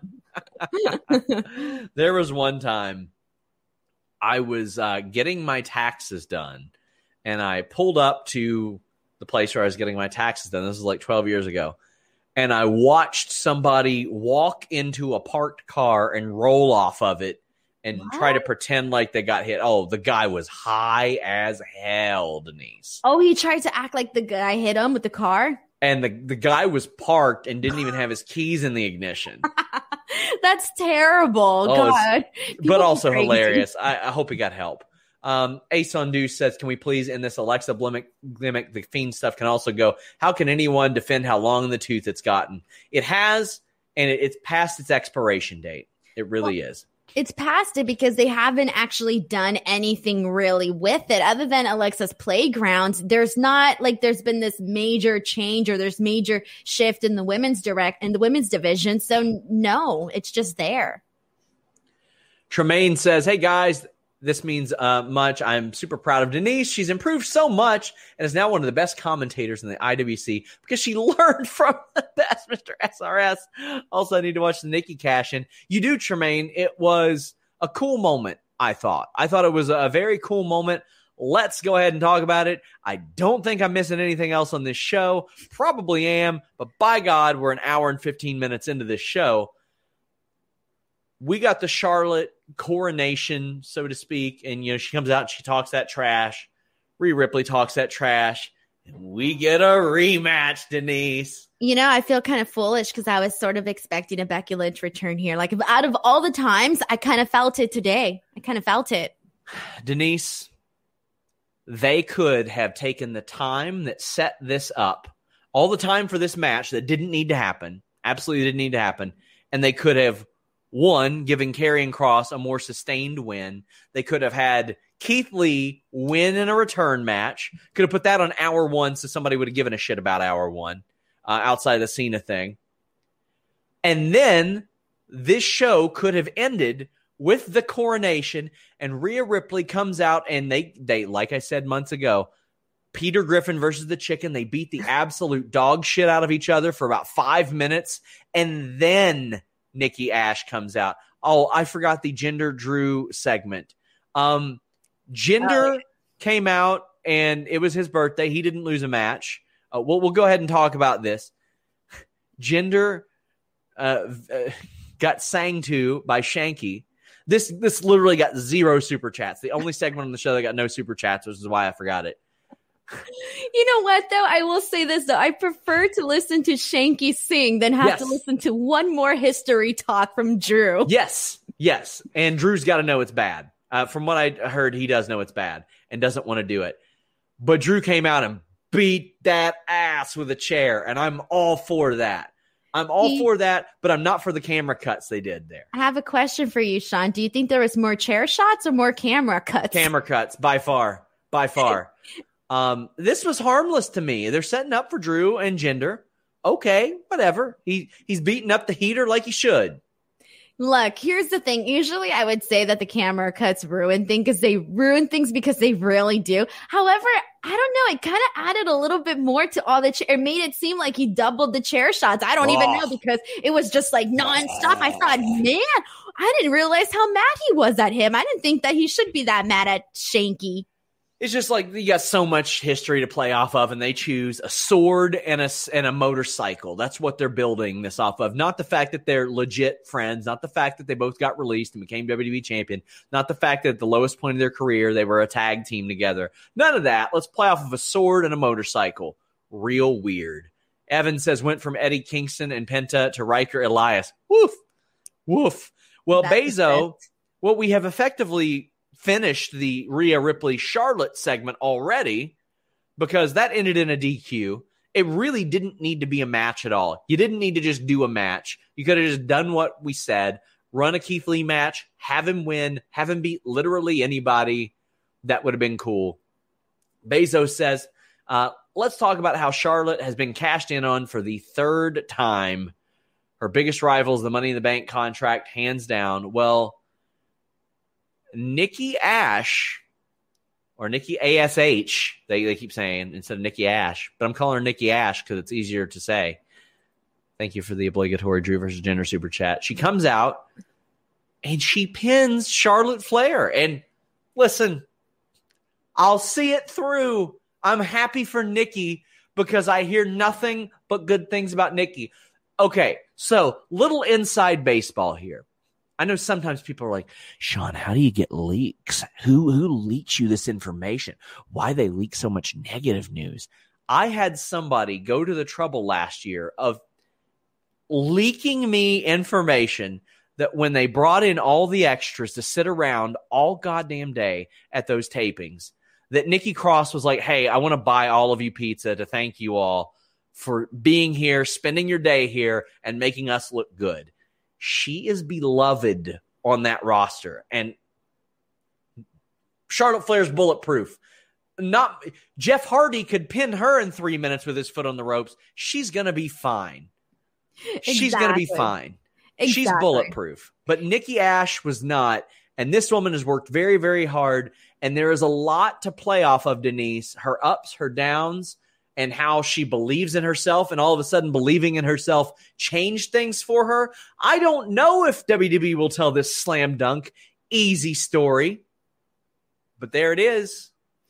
Speaker 1: There was one time I was uh, getting my taxes done, and I pulled up to the place where I was getting my taxes done. This was like twelve years ago. And I watched somebody walk into a parked car and roll off of it and
Speaker 3: What?
Speaker 1: try to pretend like they got hit. Oh, the guy was high as hell, Denise.
Speaker 3: Oh, he tried to act like the guy hit him with the car?
Speaker 1: And the, the guy was parked and didn't even have his keys in the ignition.
Speaker 3: That's terrible.
Speaker 1: Oh,
Speaker 3: God.
Speaker 1: but
Speaker 3: People
Speaker 1: also
Speaker 3: are crazy.
Speaker 1: hilarious. I, I hope he got help. Um, Ace on Deuce says, can we please end this Alexa gimmick, gimmick? The Fiend stuff can also go. How can anyone defend how long in the tooth it's gotten? It has, and it, it's past its expiration date. It really
Speaker 3: Well,
Speaker 1: is.
Speaker 3: It's past it because they haven't actually done anything really with it other than Alexa's Playground. There's not like there's been this major change or there's major shift in the women's direct in the women's division. So no, it's just there.
Speaker 1: Tremaine says, hey guys, this means uh, much. I'm super proud of Denise. She's improved so much and is now one of the best commentators in the I W C because she learned from the best Mister S R S. Also, I need to watch the Nikki cash-in. You do, Tremaine. It was a cool moment, I thought. I thought it was a very cool moment. Let's go ahead and talk about it. I don't think I'm missing anything else on this show. Probably am, but by God, we're an hour and fifteen minutes into this show. We got the Charlotte coronation, so to speak, and you know she comes out and she talks that trash. Rhea Ripley talks that trash, and we get a rematch, Denise.
Speaker 3: You know, I feel kind of foolish because I was sort of expecting a Becky Lynch return here. Like, out of all the times, I kind of felt it today. I kind of felt it.
Speaker 1: Denise, they could have taken the time that set this up, all the time for this match that didn't need to happen, absolutely didn't need to happen, and they could have One, giving Karrion Kross a more sustained win. They could have had Keith Lee win in a return match. Could have put that on hour one so somebody would have given a shit about hour one uh, outside of the Cena thing. And then this show could have ended with the coronation and Rhea Ripley comes out and they, they like I said months ago, Peter Griffin versus the Chicken. They beat the absolute dog shit out of each other for about five minutes. And then Nikki Ash comes out. Oh, I forgot the Jinder Drew segment. Um, Jinder oh. came out, and it was his birthday. He didn't lose a match. Uh, we'll, we'll go ahead and talk about this. Jinder uh, uh, got sang to by Shanky. This this literally got zero super chats. The only segment on the show that got no super chats, which is why I forgot it.
Speaker 3: You know what, though? I will say this, though. I prefer to listen to Shanky sing than have
Speaker 1: yes.
Speaker 3: to listen to one more history talk from Drew.
Speaker 1: Yes, yes. And Drew's got to know it's bad. Uh, from what I heard, he does know it's bad and doesn't want to do it. But Drew came out and beat that ass with a chair, and I'm all for that. I'm all he, for that, but I'm not for the camera cuts they did there.
Speaker 3: I have a question for you, Sean. Do you think there was more chair shots or more camera cuts?
Speaker 1: Camera cuts, by far. By far. Um, this was harmless to me. They're setting up for Drew and Jinder. Okay, whatever. He he's beating up the heater like he should.
Speaker 3: Look, here's the thing. Usually I would say that the camera cuts ruin things because they ruin things because they really do. However, I don't know. It kind of added a little bit more to all the chair. It made it seem like he doubled the chair shots. I don't oh. even know because it was just like nonstop. I thought, man, I didn't realize how mad he was at him. I didn't think that he should be that mad at Shanky.
Speaker 1: It's just like you got so much history to play off of, and they choose a sword and a, and a motorcycle. That's what they're building this off of. Not the fact that they're legit friends, not the fact that they both got released and became W W E champion, not the fact that at the lowest point of their career, they were a tag team together. None of that. Let's play off of a sword and a motorcycle. Real weird. Evan says, went from Eddie Kingston and Penta to Riker Elias. Woof. Woof. Well,
Speaker 3: That's
Speaker 1: Bezo, well, we have effectively finished the Rhea Ripley Charlotte segment already because that ended in a D Q. It really didn't need to be a match at all. You didn't need to just do a match. You could have just done what we said, run a Keith Lee match, have him win, have him beat literally anybody. That would have been cool. Bezos says, uh, let's talk about how Charlotte has been cashed in on for the third time. Her biggest rival is the Money in the Bank contract, hands down. Well, Nikki Ash, or Nikki A S H, they, they keep saying instead of Nikki Ash, but I'm calling her Nikki Ash because it's easier to say. Thank you for the obligatory Drew versus Gender super chat. She comes out and she pins Charlotte Flair. And listen, I'll see it through. I'm happy for Nikki because I hear nothing but good things about Nikki. Okay, so little inside baseball here. I know sometimes people are like, Sean, how do you get leaks? Who who leaks you this information? Why they leak so much negative news? I had somebody go to the trouble last year of leaking me information that when they brought in all the extras to sit around all goddamn day at those tapings, that Nikki Cross was like, hey, I want to buy all of you pizza to thank you all for being here, spending your day here, and making us look good. She is beloved on that roster, and Charlotte Flair's bulletproof. Not Jeff Hardy could pin her in three minutes with his foot on the ropes. She's gonna be fine. Exactly. She's gonna be fine. Exactly. She's bulletproof. But Nikki Ash was not, and this woman has worked very, very hard. And there is a lot to play off of Denise. Her ups, her downs, and how she believes in herself, and all of a sudden believing in herself changed things for her. I don't know if W W E will tell this slam dunk, easy story, but there it is.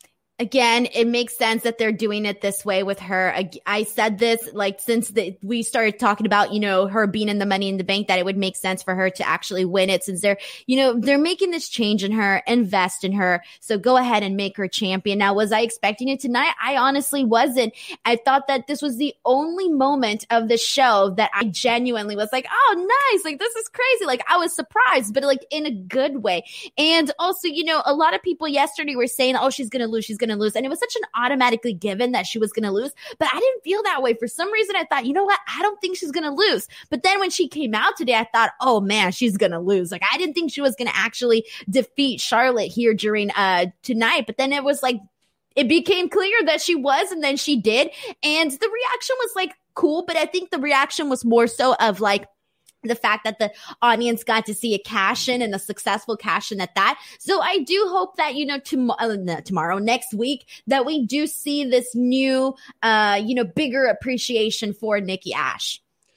Speaker 3: Again, it makes sense that they're doing it this way with her. I, I said this like since the, we started talking about, you know, her being in the Money in the Bank, that it would make sense for her to actually win it, since they're, you know, they're making this change in her, invest in her. So go ahead and make her champion. Now, was I expecting it tonight? I honestly wasn't. I thought that this was the only moment of the show that I genuinely was like, oh, nice. Like, this is crazy. Like, I was surprised, but like in a good way. And also, you know, a lot of people yesterday were saying, oh, she's going to lose. She's going to lose. And it was such an automatically given that she was going to lose. But I didn't feel that way. For some reason, I thought, you know what? I don't think she's going to lose. But then when she came out today, I thought, oh man, she's going to lose. Like, I didn't think she was going to actually defeat Charlotte here during uh tonight. But then it was like, it became clear that she was, and then she did. And the reaction was like cool. But I think the reaction was more so of like, the fact that the audience got to see a cash in, and a successful cash in at that. So I do hope that, you know, tom- uh, tomorrow, next week, that we do see this new, uh, you know, bigger appreciation for Nikki Ash.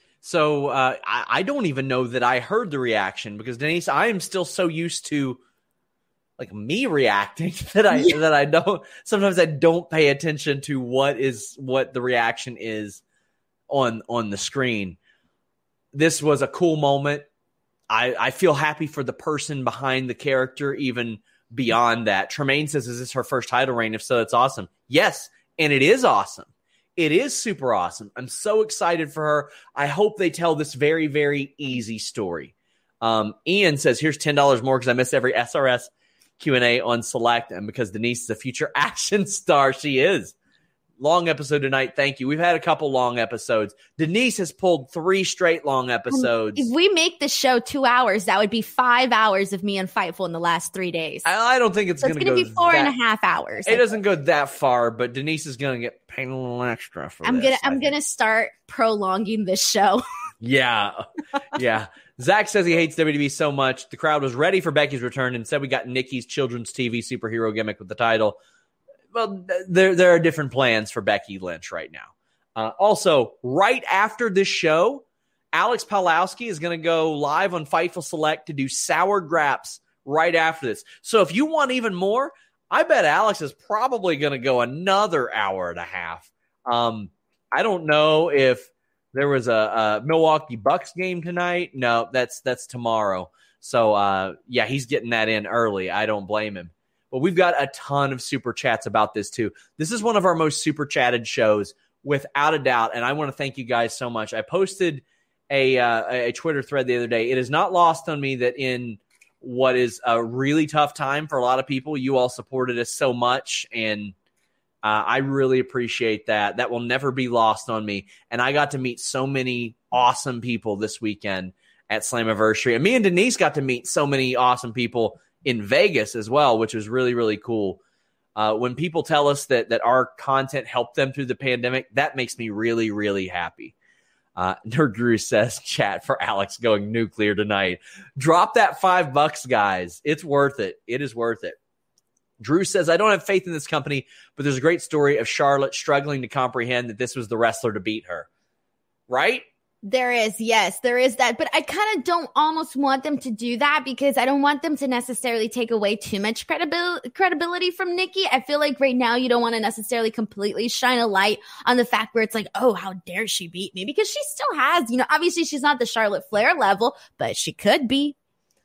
Speaker 1: So uh, I, I don't even know that I heard the reaction, because Denise, I am still so used to like me reacting that I yeah. that I don't. Sometimes I don't pay attention to what is what the reaction is on on the screen. This was a cool moment. I, I feel happy for the person behind the character, even beyond that. Tremaine says, is this her first title reign? If so, it's awesome. Yes, and it is awesome. It is super awesome. I'm so excited for her. I hope they tell this very, very easy story. Um, Ian says, here's ten dollars more because I miss every S R S Q and A on Select, and because Denise is a future action star. She is. Long episode tonight. Thank you. We've had a couple long episodes. Denise has pulled three straight long episodes.
Speaker 3: If we make the show two hours, that would be five hours of me and Fightful in the last three days.
Speaker 1: I, I don't think it's
Speaker 3: so
Speaker 1: going to go
Speaker 3: be four
Speaker 1: that,
Speaker 3: and a half hours.
Speaker 1: It doesn't go that far, but Denise is going to get paid a little extra for
Speaker 3: I'm
Speaker 1: this.
Speaker 3: gonna. I'm gonna start prolonging this show.
Speaker 1: yeah, yeah. Zach says he hates W W E so much. The crowd was ready for Becky's return and said we got Nikki's children's T V superhero gimmick with the title. Well, there there are different plans for Becky Lynch right now. Uh, also, right after this show, Alex Pawlowski is going to go live on Fightful Select to do Sour Graps right after this. So if you want even more, I bet Alex is probably going to go another hour and a half. Um, I don't know if there was a, a Milwaukee Bucks game tonight. No, that's that's tomorrow. So, uh, yeah, he's getting that in early. I don't blame him. But we've got a ton of super chats about this, too. This is one of our most super chatted shows, without a doubt, and I want to thank you guys so much. I posted a, uh, a Twitter thread the other day. It is not lost on me that in what is a really tough time for a lot of people, you all supported us so much, and uh, I really appreciate that. That will never be lost on me, and I got to meet so many awesome people this weekend at Slammiversary. And me and Denise got to meet so many awesome people in Vegas as well, which was really, really cool. Uh, when people tell us that that our content helped them through the pandemic, that makes me really, really happy. Uh, Nerd Guru says, chat for Alex going nuclear tonight. Drop that five bucks, guys. It's worth it. It is worth it. Drew says, I don't have faith in this company, but there's a great story of Charlotte struggling to comprehend that this was the wrestler to beat her. Right?
Speaker 3: There is, yes, there is that. But I kind of don't almost want them to do that because I don't want them to necessarily take away too much credibil- credibility from Nikki. I feel like right now you don't want to necessarily completely shine a light on the fact where it's like, oh, how dare she beat me? Because she still has, you know, obviously she's not the Charlotte Flair level, but she could be.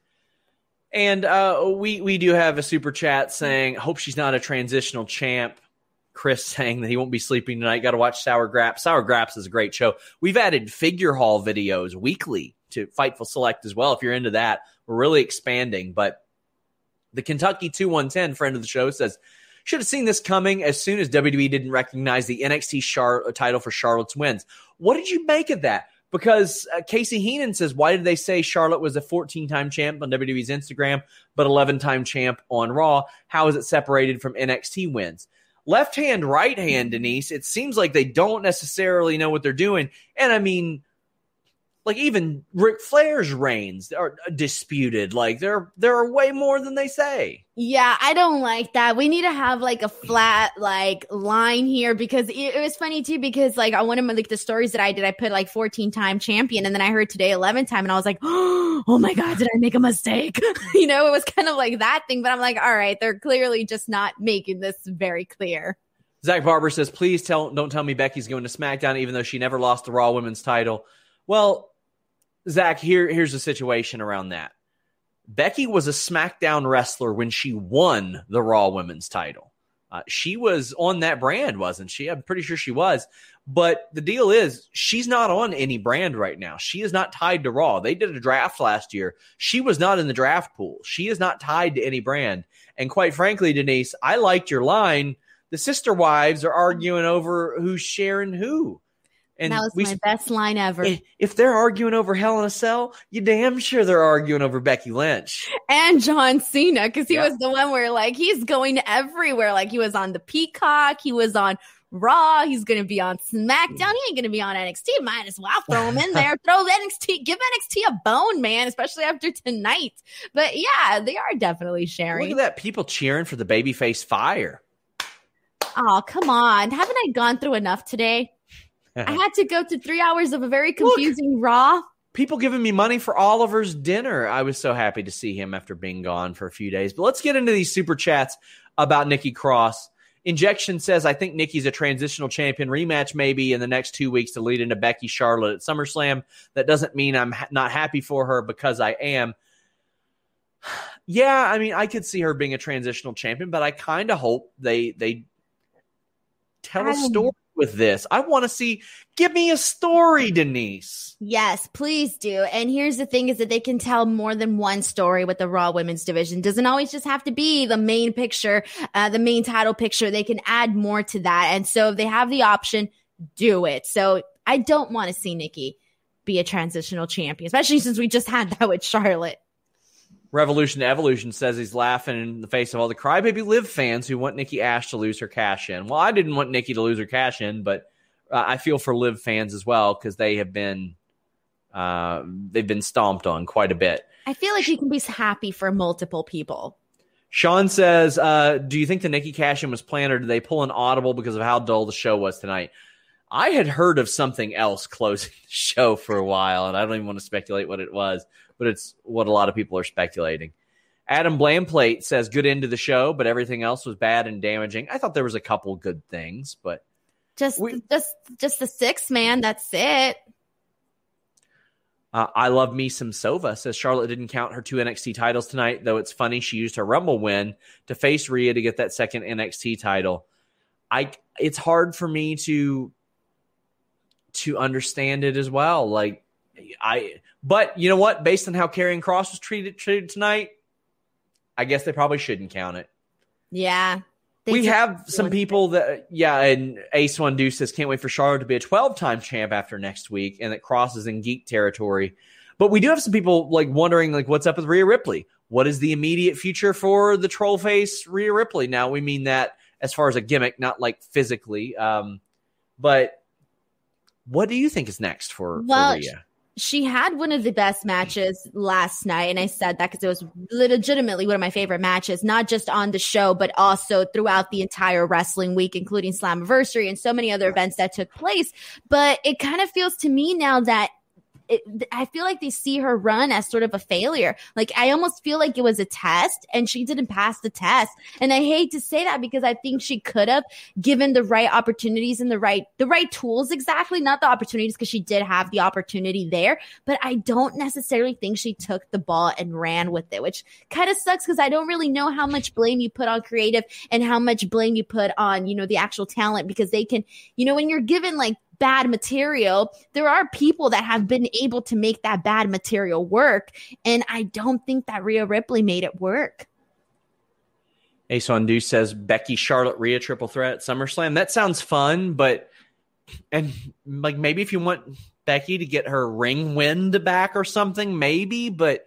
Speaker 1: And uh, we, we do have a super chat saying, hope she's not a transitional champ. Chris saying that he won't be sleeping tonight. Got to watch Sour Graps. Sour Graps is a great show. We've added figure haul videos weekly to Fightful Select as well. If you're into that, we're really expanding. But the Kentucky two one ten friend of the show says, should have seen this coming as soon as W W E didn't recognize the N X T Char- title for Charlotte's wins. What did you make of that? Because uh, Casey Heenan says, why did they say Charlotte was a fourteen-time champ on W W E's Instagram, but eleven-time champ on Raw? How is it separated from N X T wins? Left hand, right hand, Denise, it seems like they don't necessarily know what they're doing. And I mean, like even Ric Flair's reigns are disputed. Like there, there are way more than they say.
Speaker 3: Yeah, I don't like that. We need to have like a flat like line here because it, it was funny too because like on one of my, like the stories that I did, I put like fourteen time champion and then I heard today eleven time and I was like, oh my God, did I make a mistake? You know, it was kind of like that thing, but I'm like, all right, they're clearly just not making this very clear.
Speaker 1: Zach Barber says, please tell, don't tell me Becky's going to SmackDown even though she never lost the Raw Women's title. Well, Zach, here, here's the situation around that. Becky was a SmackDown wrestler when she won the Raw Women's title. Uh, she was on that brand, wasn't she? I'm pretty sure she was. But the deal is, she's not on any brand right now. She is not tied to Raw. They did a draft last year. She was not in the draft pool. She is not tied to any brand. And quite frankly, Denise, I liked your line. The sister wives are arguing over who's sharing who. And
Speaker 3: that was
Speaker 1: we,
Speaker 3: my best line ever.
Speaker 1: If they're arguing over Hell in a Cell, you damn sure they're arguing over Becky Lynch.
Speaker 3: And John Cena, because he
Speaker 1: yeah.
Speaker 3: was the one where, like, he's going everywhere. Like, he was on the Peacock. He was on Raw. He's going to be on SmackDown. He ain't going to be on N X T. Might as well throw him in there. Throw N X T. Give N X T a bone, man, especially after tonight. But, yeah, they are definitely sharing.
Speaker 1: Look at that. People cheering for the babyface Fire.
Speaker 3: Oh, come on. Haven't I gone through enough today? I had to go to three hours of a very confusing Look, Raw.
Speaker 1: People giving me money for Oliver's dinner. I was so happy to see him after being gone for a few days. But let's get into these super chats about Nikki Cross. Injection says, I think Nikki's a transitional champion. Rematch maybe in the next two weeks to lead into Becky Charlotte at SummerSlam. That doesn't mean I'm ha- not happy for her because I am. Yeah, I mean, I could see her being a transitional champion, but I kind of hope they they tell a story with this. I want to see, give me a story, Denise.
Speaker 3: Yes, please do. And here's the thing is that they can tell more than one story with the Raw Women's Division. Doesn't always just have to be the main picture, uh, the main title picture. They can add more to that. And so if they have the option, do it. So I don't want to see Nikki be a transitional champion, especially since we just had that with Charlotte.
Speaker 1: Revolution to Evolution says he's laughing in the face of all the Crybaby Liv fans who want Nikki Ash to lose her cash in. Well, I didn't want Nikki to lose her cash in, but uh, I feel for Liv fans as well because they have been uh, they've been stomped on quite a bit.
Speaker 3: I feel like you can be happy for multiple people.
Speaker 1: Sean says, uh, do you think the Nikki cash in was planned or did they pull an audible because of how dull the show was tonight? I had heard of something else closing the show for a while, and I don't even want to speculate what it was, but it's what a lot of people are speculating. Adam Blandplate says, good end to the show, but everything else was bad and damaging. I thought there was a couple good things, but
Speaker 3: just
Speaker 1: we,
Speaker 3: just just the six man. That's it.
Speaker 1: Uh, I love me some Sova, says Charlotte didn't count her two N X T titles tonight, though it's funny she used her Rumble win to face Rhea to get that second N X T title. I it's hard for me to to understand it as well. Like I, but you know what? Based on how Karrion Kross was treated treated tonight, I guess they probably shouldn't count it.
Speaker 3: Yeah.
Speaker 1: We have some people that, yeah, and Ace One Deuce says, can't wait for Charlotte to be a twelve-time champ after next week, and that Kross is in geek territory. But we do have some people like wondering, like, what's up with Rhea Ripley? What is the immediate future for the troll face Rhea Ripley? Now, we mean that as far as a gimmick, not like physically. Um, but what do you think is next for,
Speaker 3: well,
Speaker 1: for Rhea?
Speaker 3: She had one of the best matches last night, and I said that because it was legitimately one of my favorite matches, not just on the show, but also throughout the entire wrestling week, including Slammiversary and so many other events that took place. But it kind of feels to me now that It, I feel like they see her run as sort of a failure. Like, I almost feel like it was a test and she didn't pass the test. And I hate to say that because I think she could have, given the right opportunities and the right, the right tools, exactly, not the opportunities, because she did have the opportunity there, but I don't necessarily think she took the ball and ran with it, which kind of sucks because I don't really know how much blame you put on creative and how much blame you put on, you know, the actual talent, because they can, you know, when you're given like bad material, there are people that have been able to make that bad material work. And I don't think that Rhea Ripley made it work.
Speaker 1: Ace on Deuce says Becky, Charlotte, Rhea triple threat at SummerSlam. That sounds fun, but and like maybe if you want Becky to get her ring wind back or something, maybe, but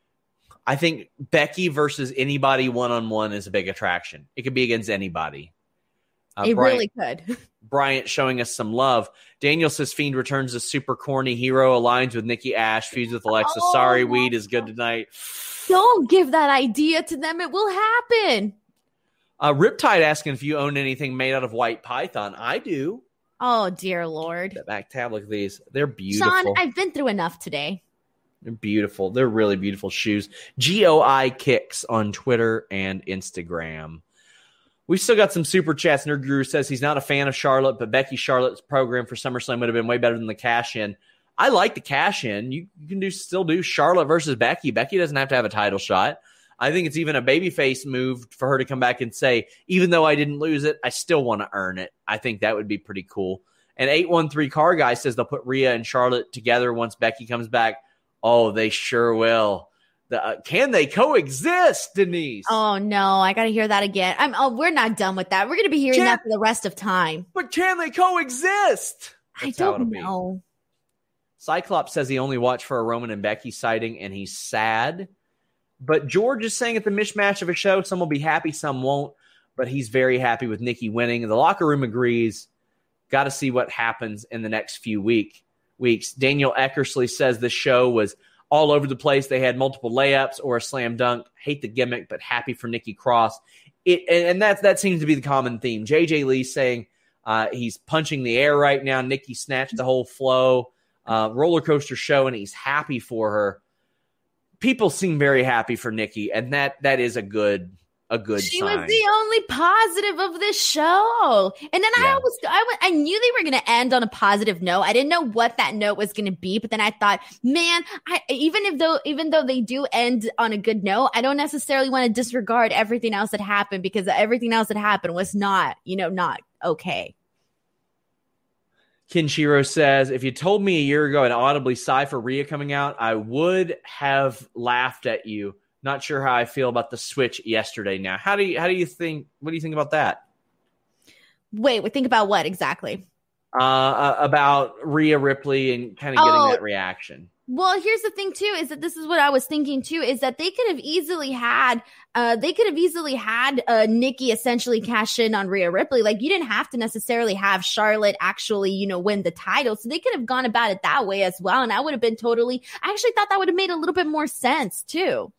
Speaker 1: I think Becky versus anybody one-on-one is a big attraction. It could be against anybody. Uh,
Speaker 3: it
Speaker 1: Brian,
Speaker 3: really could.
Speaker 1: Bryant showing us some love. Daniel says Fiend returns as super corny hero, aligns with Nikki Ash, feuds with Alexa.
Speaker 3: Oh,
Speaker 1: Sorry, Weed is good tonight.
Speaker 3: Don't give that idea to them. It will happen.
Speaker 1: Uh, Riptide asking if you own anything made out of white python. I do.
Speaker 3: Oh, dear Lord.
Speaker 1: That back tab, look at these. They're beautiful.
Speaker 3: Sean, I've been through enough today.
Speaker 1: They're beautiful. They're really beautiful shoes. G O I Kicks on Twitter and Instagram. We've still got some super chats. Nerd Guru says he's not a fan of Charlotte, but Becky Charlotte's program for SummerSlam would have been way better than the cash-in. I like the cash-in. You, you can do still do Charlotte versus Becky. Becky doesn't have to have a title shot. I think it's even a babyface move for her to come back and say, even though I didn't lose it, I still want to earn it. I think that would be pretty cool. And eight one three Car Guy says they'll put Rhea and Charlotte together once Becky comes back. Oh, they sure will. The, uh, can they coexist, Denise?
Speaker 3: Oh, no. I got to hear that again. I'm, oh, we're not done with that. We're going to be hearing
Speaker 1: Can,
Speaker 3: that for the rest of time.
Speaker 1: But can they coexist? That's
Speaker 3: I don't know.
Speaker 1: Be. Cyclops says he only watched for a Roman and Becky sighting, and he's sad. But George is saying at the mishmash of a show, some will be happy, some won't. But he's very happy with Nikki winning. The locker room agrees. Got to see what happens in the next few week, weeks. Daniel Eckersley says this show was all over the place. They had multiple layups or a slam dunk. Hate the gimmick, but happy for Nikki Cross. It and that that seems to be the common theme. J J Lee saying uh, he's punching the air right now. Nikki snatched the whole flow. Uh, roller coaster show, and he's happy for her. People seem very happy for Nikki, and that that is a good a good
Speaker 3: she
Speaker 1: sign.
Speaker 3: Was the only positive of this show. And then
Speaker 1: yeah.
Speaker 3: I was I, went, I knew they were going to end on a positive note. I didn't know what that note was going to be, but then I thought, man, I, even if though even though they do end on a good note, I don't necessarily want to disregard everything else that happened, because everything else that happened was not, you know, not okay.
Speaker 1: Kinshiro says, if you told me a year ago and audibly sigh for Rhea coming out, I would have laughed at you. Not sure how I feel about the switch yesterday now. How do you how do you think what do you think about that?
Speaker 3: Wait, wait think about what exactly?
Speaker 1: Uh, about Rhea Ripley and kind of getting
Speaker 3: oh,
Speaker 1: that reaction.
Speaker 3: Well, here's the thing too, is that this is what I was thinking too, is that they could have easily had uh they could have easily had uh Nikki essentially cash in on Rhea Ripley. Like, you didn't have to necessarily have Charlotte actually, you know, win the title. So they could have gone about it that way as well. And I would have been totally I actually thought that would have made a little bit more sense too.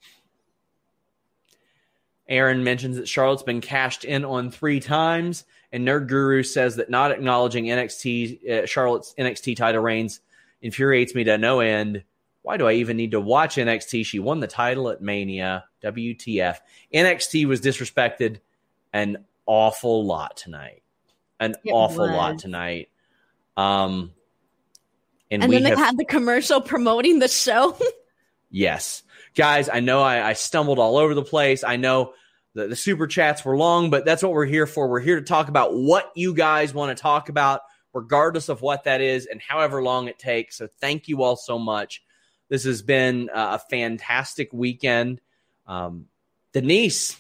Speaker 1: Aaron mentions that Charlotte's been cashed in on three times, and Nerd Guru says that not acknowledging N X T uh, Charlotte's N X T title reigns infuriates me to no end. why do I even need to watch N X T? She won the title at Mania, W T F. N X T was disrespected an awful lot tonight. An
Speaker 3: It
Speaker 1: awful
Speaker 3: was.
Speaker 1: lot tonight. Um, and
Speaker 3: And
Speaker 1: we
Speaker 3: then they
Speaker 1: have,
Speaker 3: had the commercial promoting the show.
Speaker 1: yes. Guys, I know I, I stumbled all over the place. I know the, the super chats were long, but that's what we're here for. We're here to talk about what you guys want to talk about, regardless of what that is and however long it takes. So thank you all so much. This has been uh, a fantastic weekend. Um, Denise,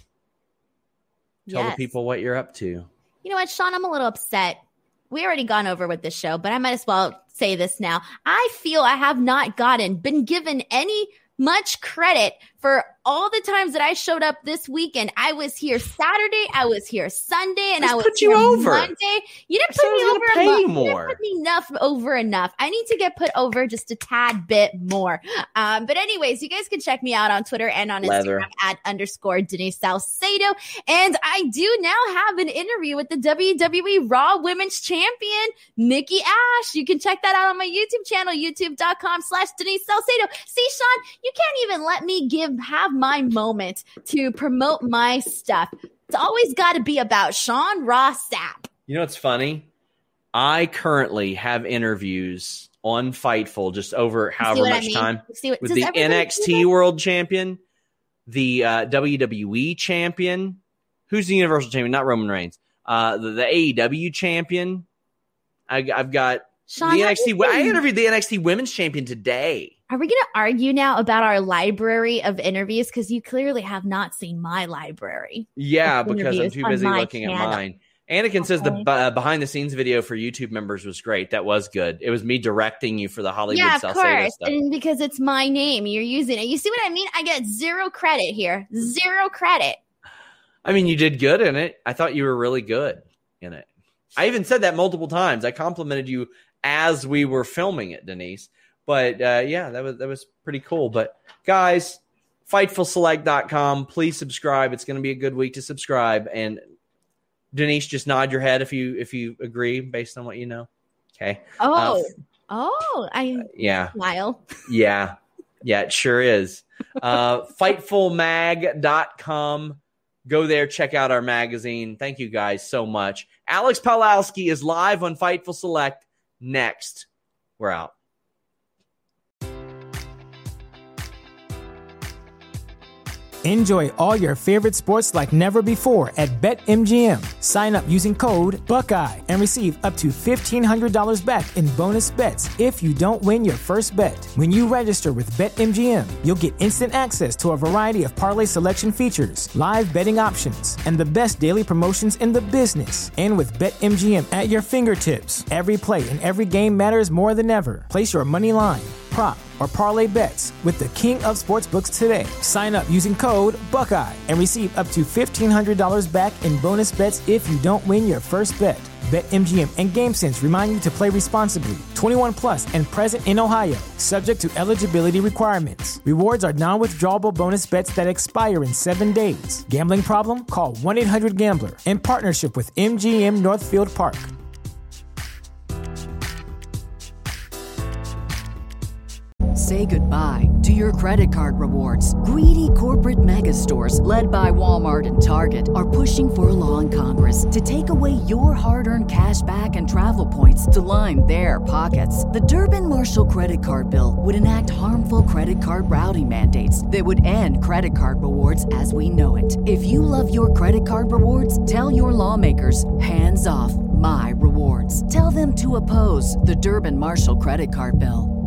Speaker 1: tell
Speaker 3: Yes.
Speaker 1: the people what you're up to.
Speaker 3: You know what, Sean? I'm a little upset. We already gone over with this show, but I might as well say this now. I feel I have not gotten, been given any much credit for all the times that I showed up this weekend. I was here Saturday, I was here Sunday, and
Speaker 1: Let's
Speaker 3: I was
Speaker 1: put you
Speaker 3: here
Speaker 1: over.
Speaker 3: Monday. You didn't
Speaker 1: I said
Speaker 3: put
Speaker 1: I
Speaker 3: me
Speaker 1: was
Speaker 3: over
Speaker 1: gonna pay
Speaker 3: enough.
Speaker 1: you
Speaker 3: You
Speaker 1: more.
Speaker 3: didn't put me enough over enough. I need to get put over just a tad bit more. Um, but anyways, you guys can check me out on Twitter and on
Speaker 1: Leather.
Speaker 3: Instagram at underscore Denise Salcedo. And I do now have an interview with the W W E Raw Women's Champion, Nikki Ash. You can check that out on my YouTube channel, youtube.com slash Denise Salcedo. See, Sean, you can't even let me give have my moment to promote my stuff. It's always got to be about Sean Ross Sapp.
Speaker 1: You know what's funny? I currently have interviews on Fightful just over however
Speaker 3: what I
Speaker 1: much
Speaker 3: mean?
Speaker 1: time
Speaker 3: See what-
Speaker 1: with
Speaker 3: does
Speaker 1: the
Speaker 3: everybody
Speaker 1: N X
Speaker 3: do
Speaker 1: T
Speaker 3: that?
Speaker 1: World Champion, the uh, W W E Champion. Who's the Universal Champion? Not Roman Reigns. Uh, the, the A E W Champion. I, I've got
Speaker 3: Sean,
Speaker 1: the
Speaker 3: have
Speaker 1: N X T.
Speaker 3: you
Speaker 1: I
Speaker 3: been-
Speaker 1: interviewed the N X T Women's Champion today.
Speaker 3: Are we going to argue now about our library of interviews? Because you clearly have not seen my library.
Speaker 1: Yeah,
Speaker 3: Of
Speaker 1: because I'm
Speaker 3: interviews
Speaker 1: too
Speaker 3: on
Speaker 1: busy
Speaker 3: my
Speaker 1: looking
Speaker 3: channel.
Speaker 1: at mine. Anakin says the
Speaker 3: Okay.
Speaker 1: uh, behind the scenes video for YouTube members was great. That was good. It was me directing you for the Hollywood
Speaker 3: Yeah, of
Speaker 1: Salcedo
Speaker 3: course.
Speaker 1: stuff.
Speaker 3: And because it's my name, you're using it. You see what I mean? I get zero credit here. Zero credit.
Speaker 1: I mean, you did good in it. I thought you were really good in it. I even said that multiple times. I complimented you as we were filming it, Denise. But uh, yeah, that was that was pretty cool. But guys, Fightful Select dot com. Please subscribe. It's going to be a good week to subscribe. And Denise, just nod your head if you if you agree based on what you know. Okay.
Speaker 3: Oh,
Speaker 1: Uh,
Speaker 3: oh, I
Speaker 1: Yeah.
Speaker 3: smile.
Speaker 1: Yeah. Yeah, it sure is. Uh, Fightful Mag dot com. Go there, check out our magazine. Thank you guys so much. Alex Palowski is live on Fightful Select next. We're out.
Speaker 2: Enjoy all your favorite sports like never before at BetMGM. Sign up using code Buckeye and receive up to fifteen hundred dollars back in bonus bets if you don't win your first bet. When you register with BetMGM, you'll get instant access to a variety of parlay selection features, live betting options, and the best daily promotions in the business. And with BetMGM at your fingertips, every play and every game matters more than ever. Place your money line, prop, or parlay bets with the king of sportsbooks today. Sign up using code Buckeye and receive up to fifteen hundred dollars back in bonus bets if you don't win your first bet. BetMGM and GameSense remind you to play responsibly. twenty-one plus and present in Ohio, subject to eligibility requirements. Rewards are non-withdrawable bonus bets that expire in seven days. Gambling problem? Call one eight hundred gambler in partnership with M G M Northfield Park.
Speaker 6: Say goodbye to your credit card rewards. Greedy corporate mega stores, led by Walmart and Target, are pushing for a law in Congress to take away your hard-earned cash back and travel points to line their pockets. The Durbin-Marshall credit card bill would enact harmful credit card routing mandates that would end credit card rewards as we know it. If you love your credit card rewards, tell your lawmakers, hands off my rewards. Tell them to oppose the Durbin-Marshall credit card bill.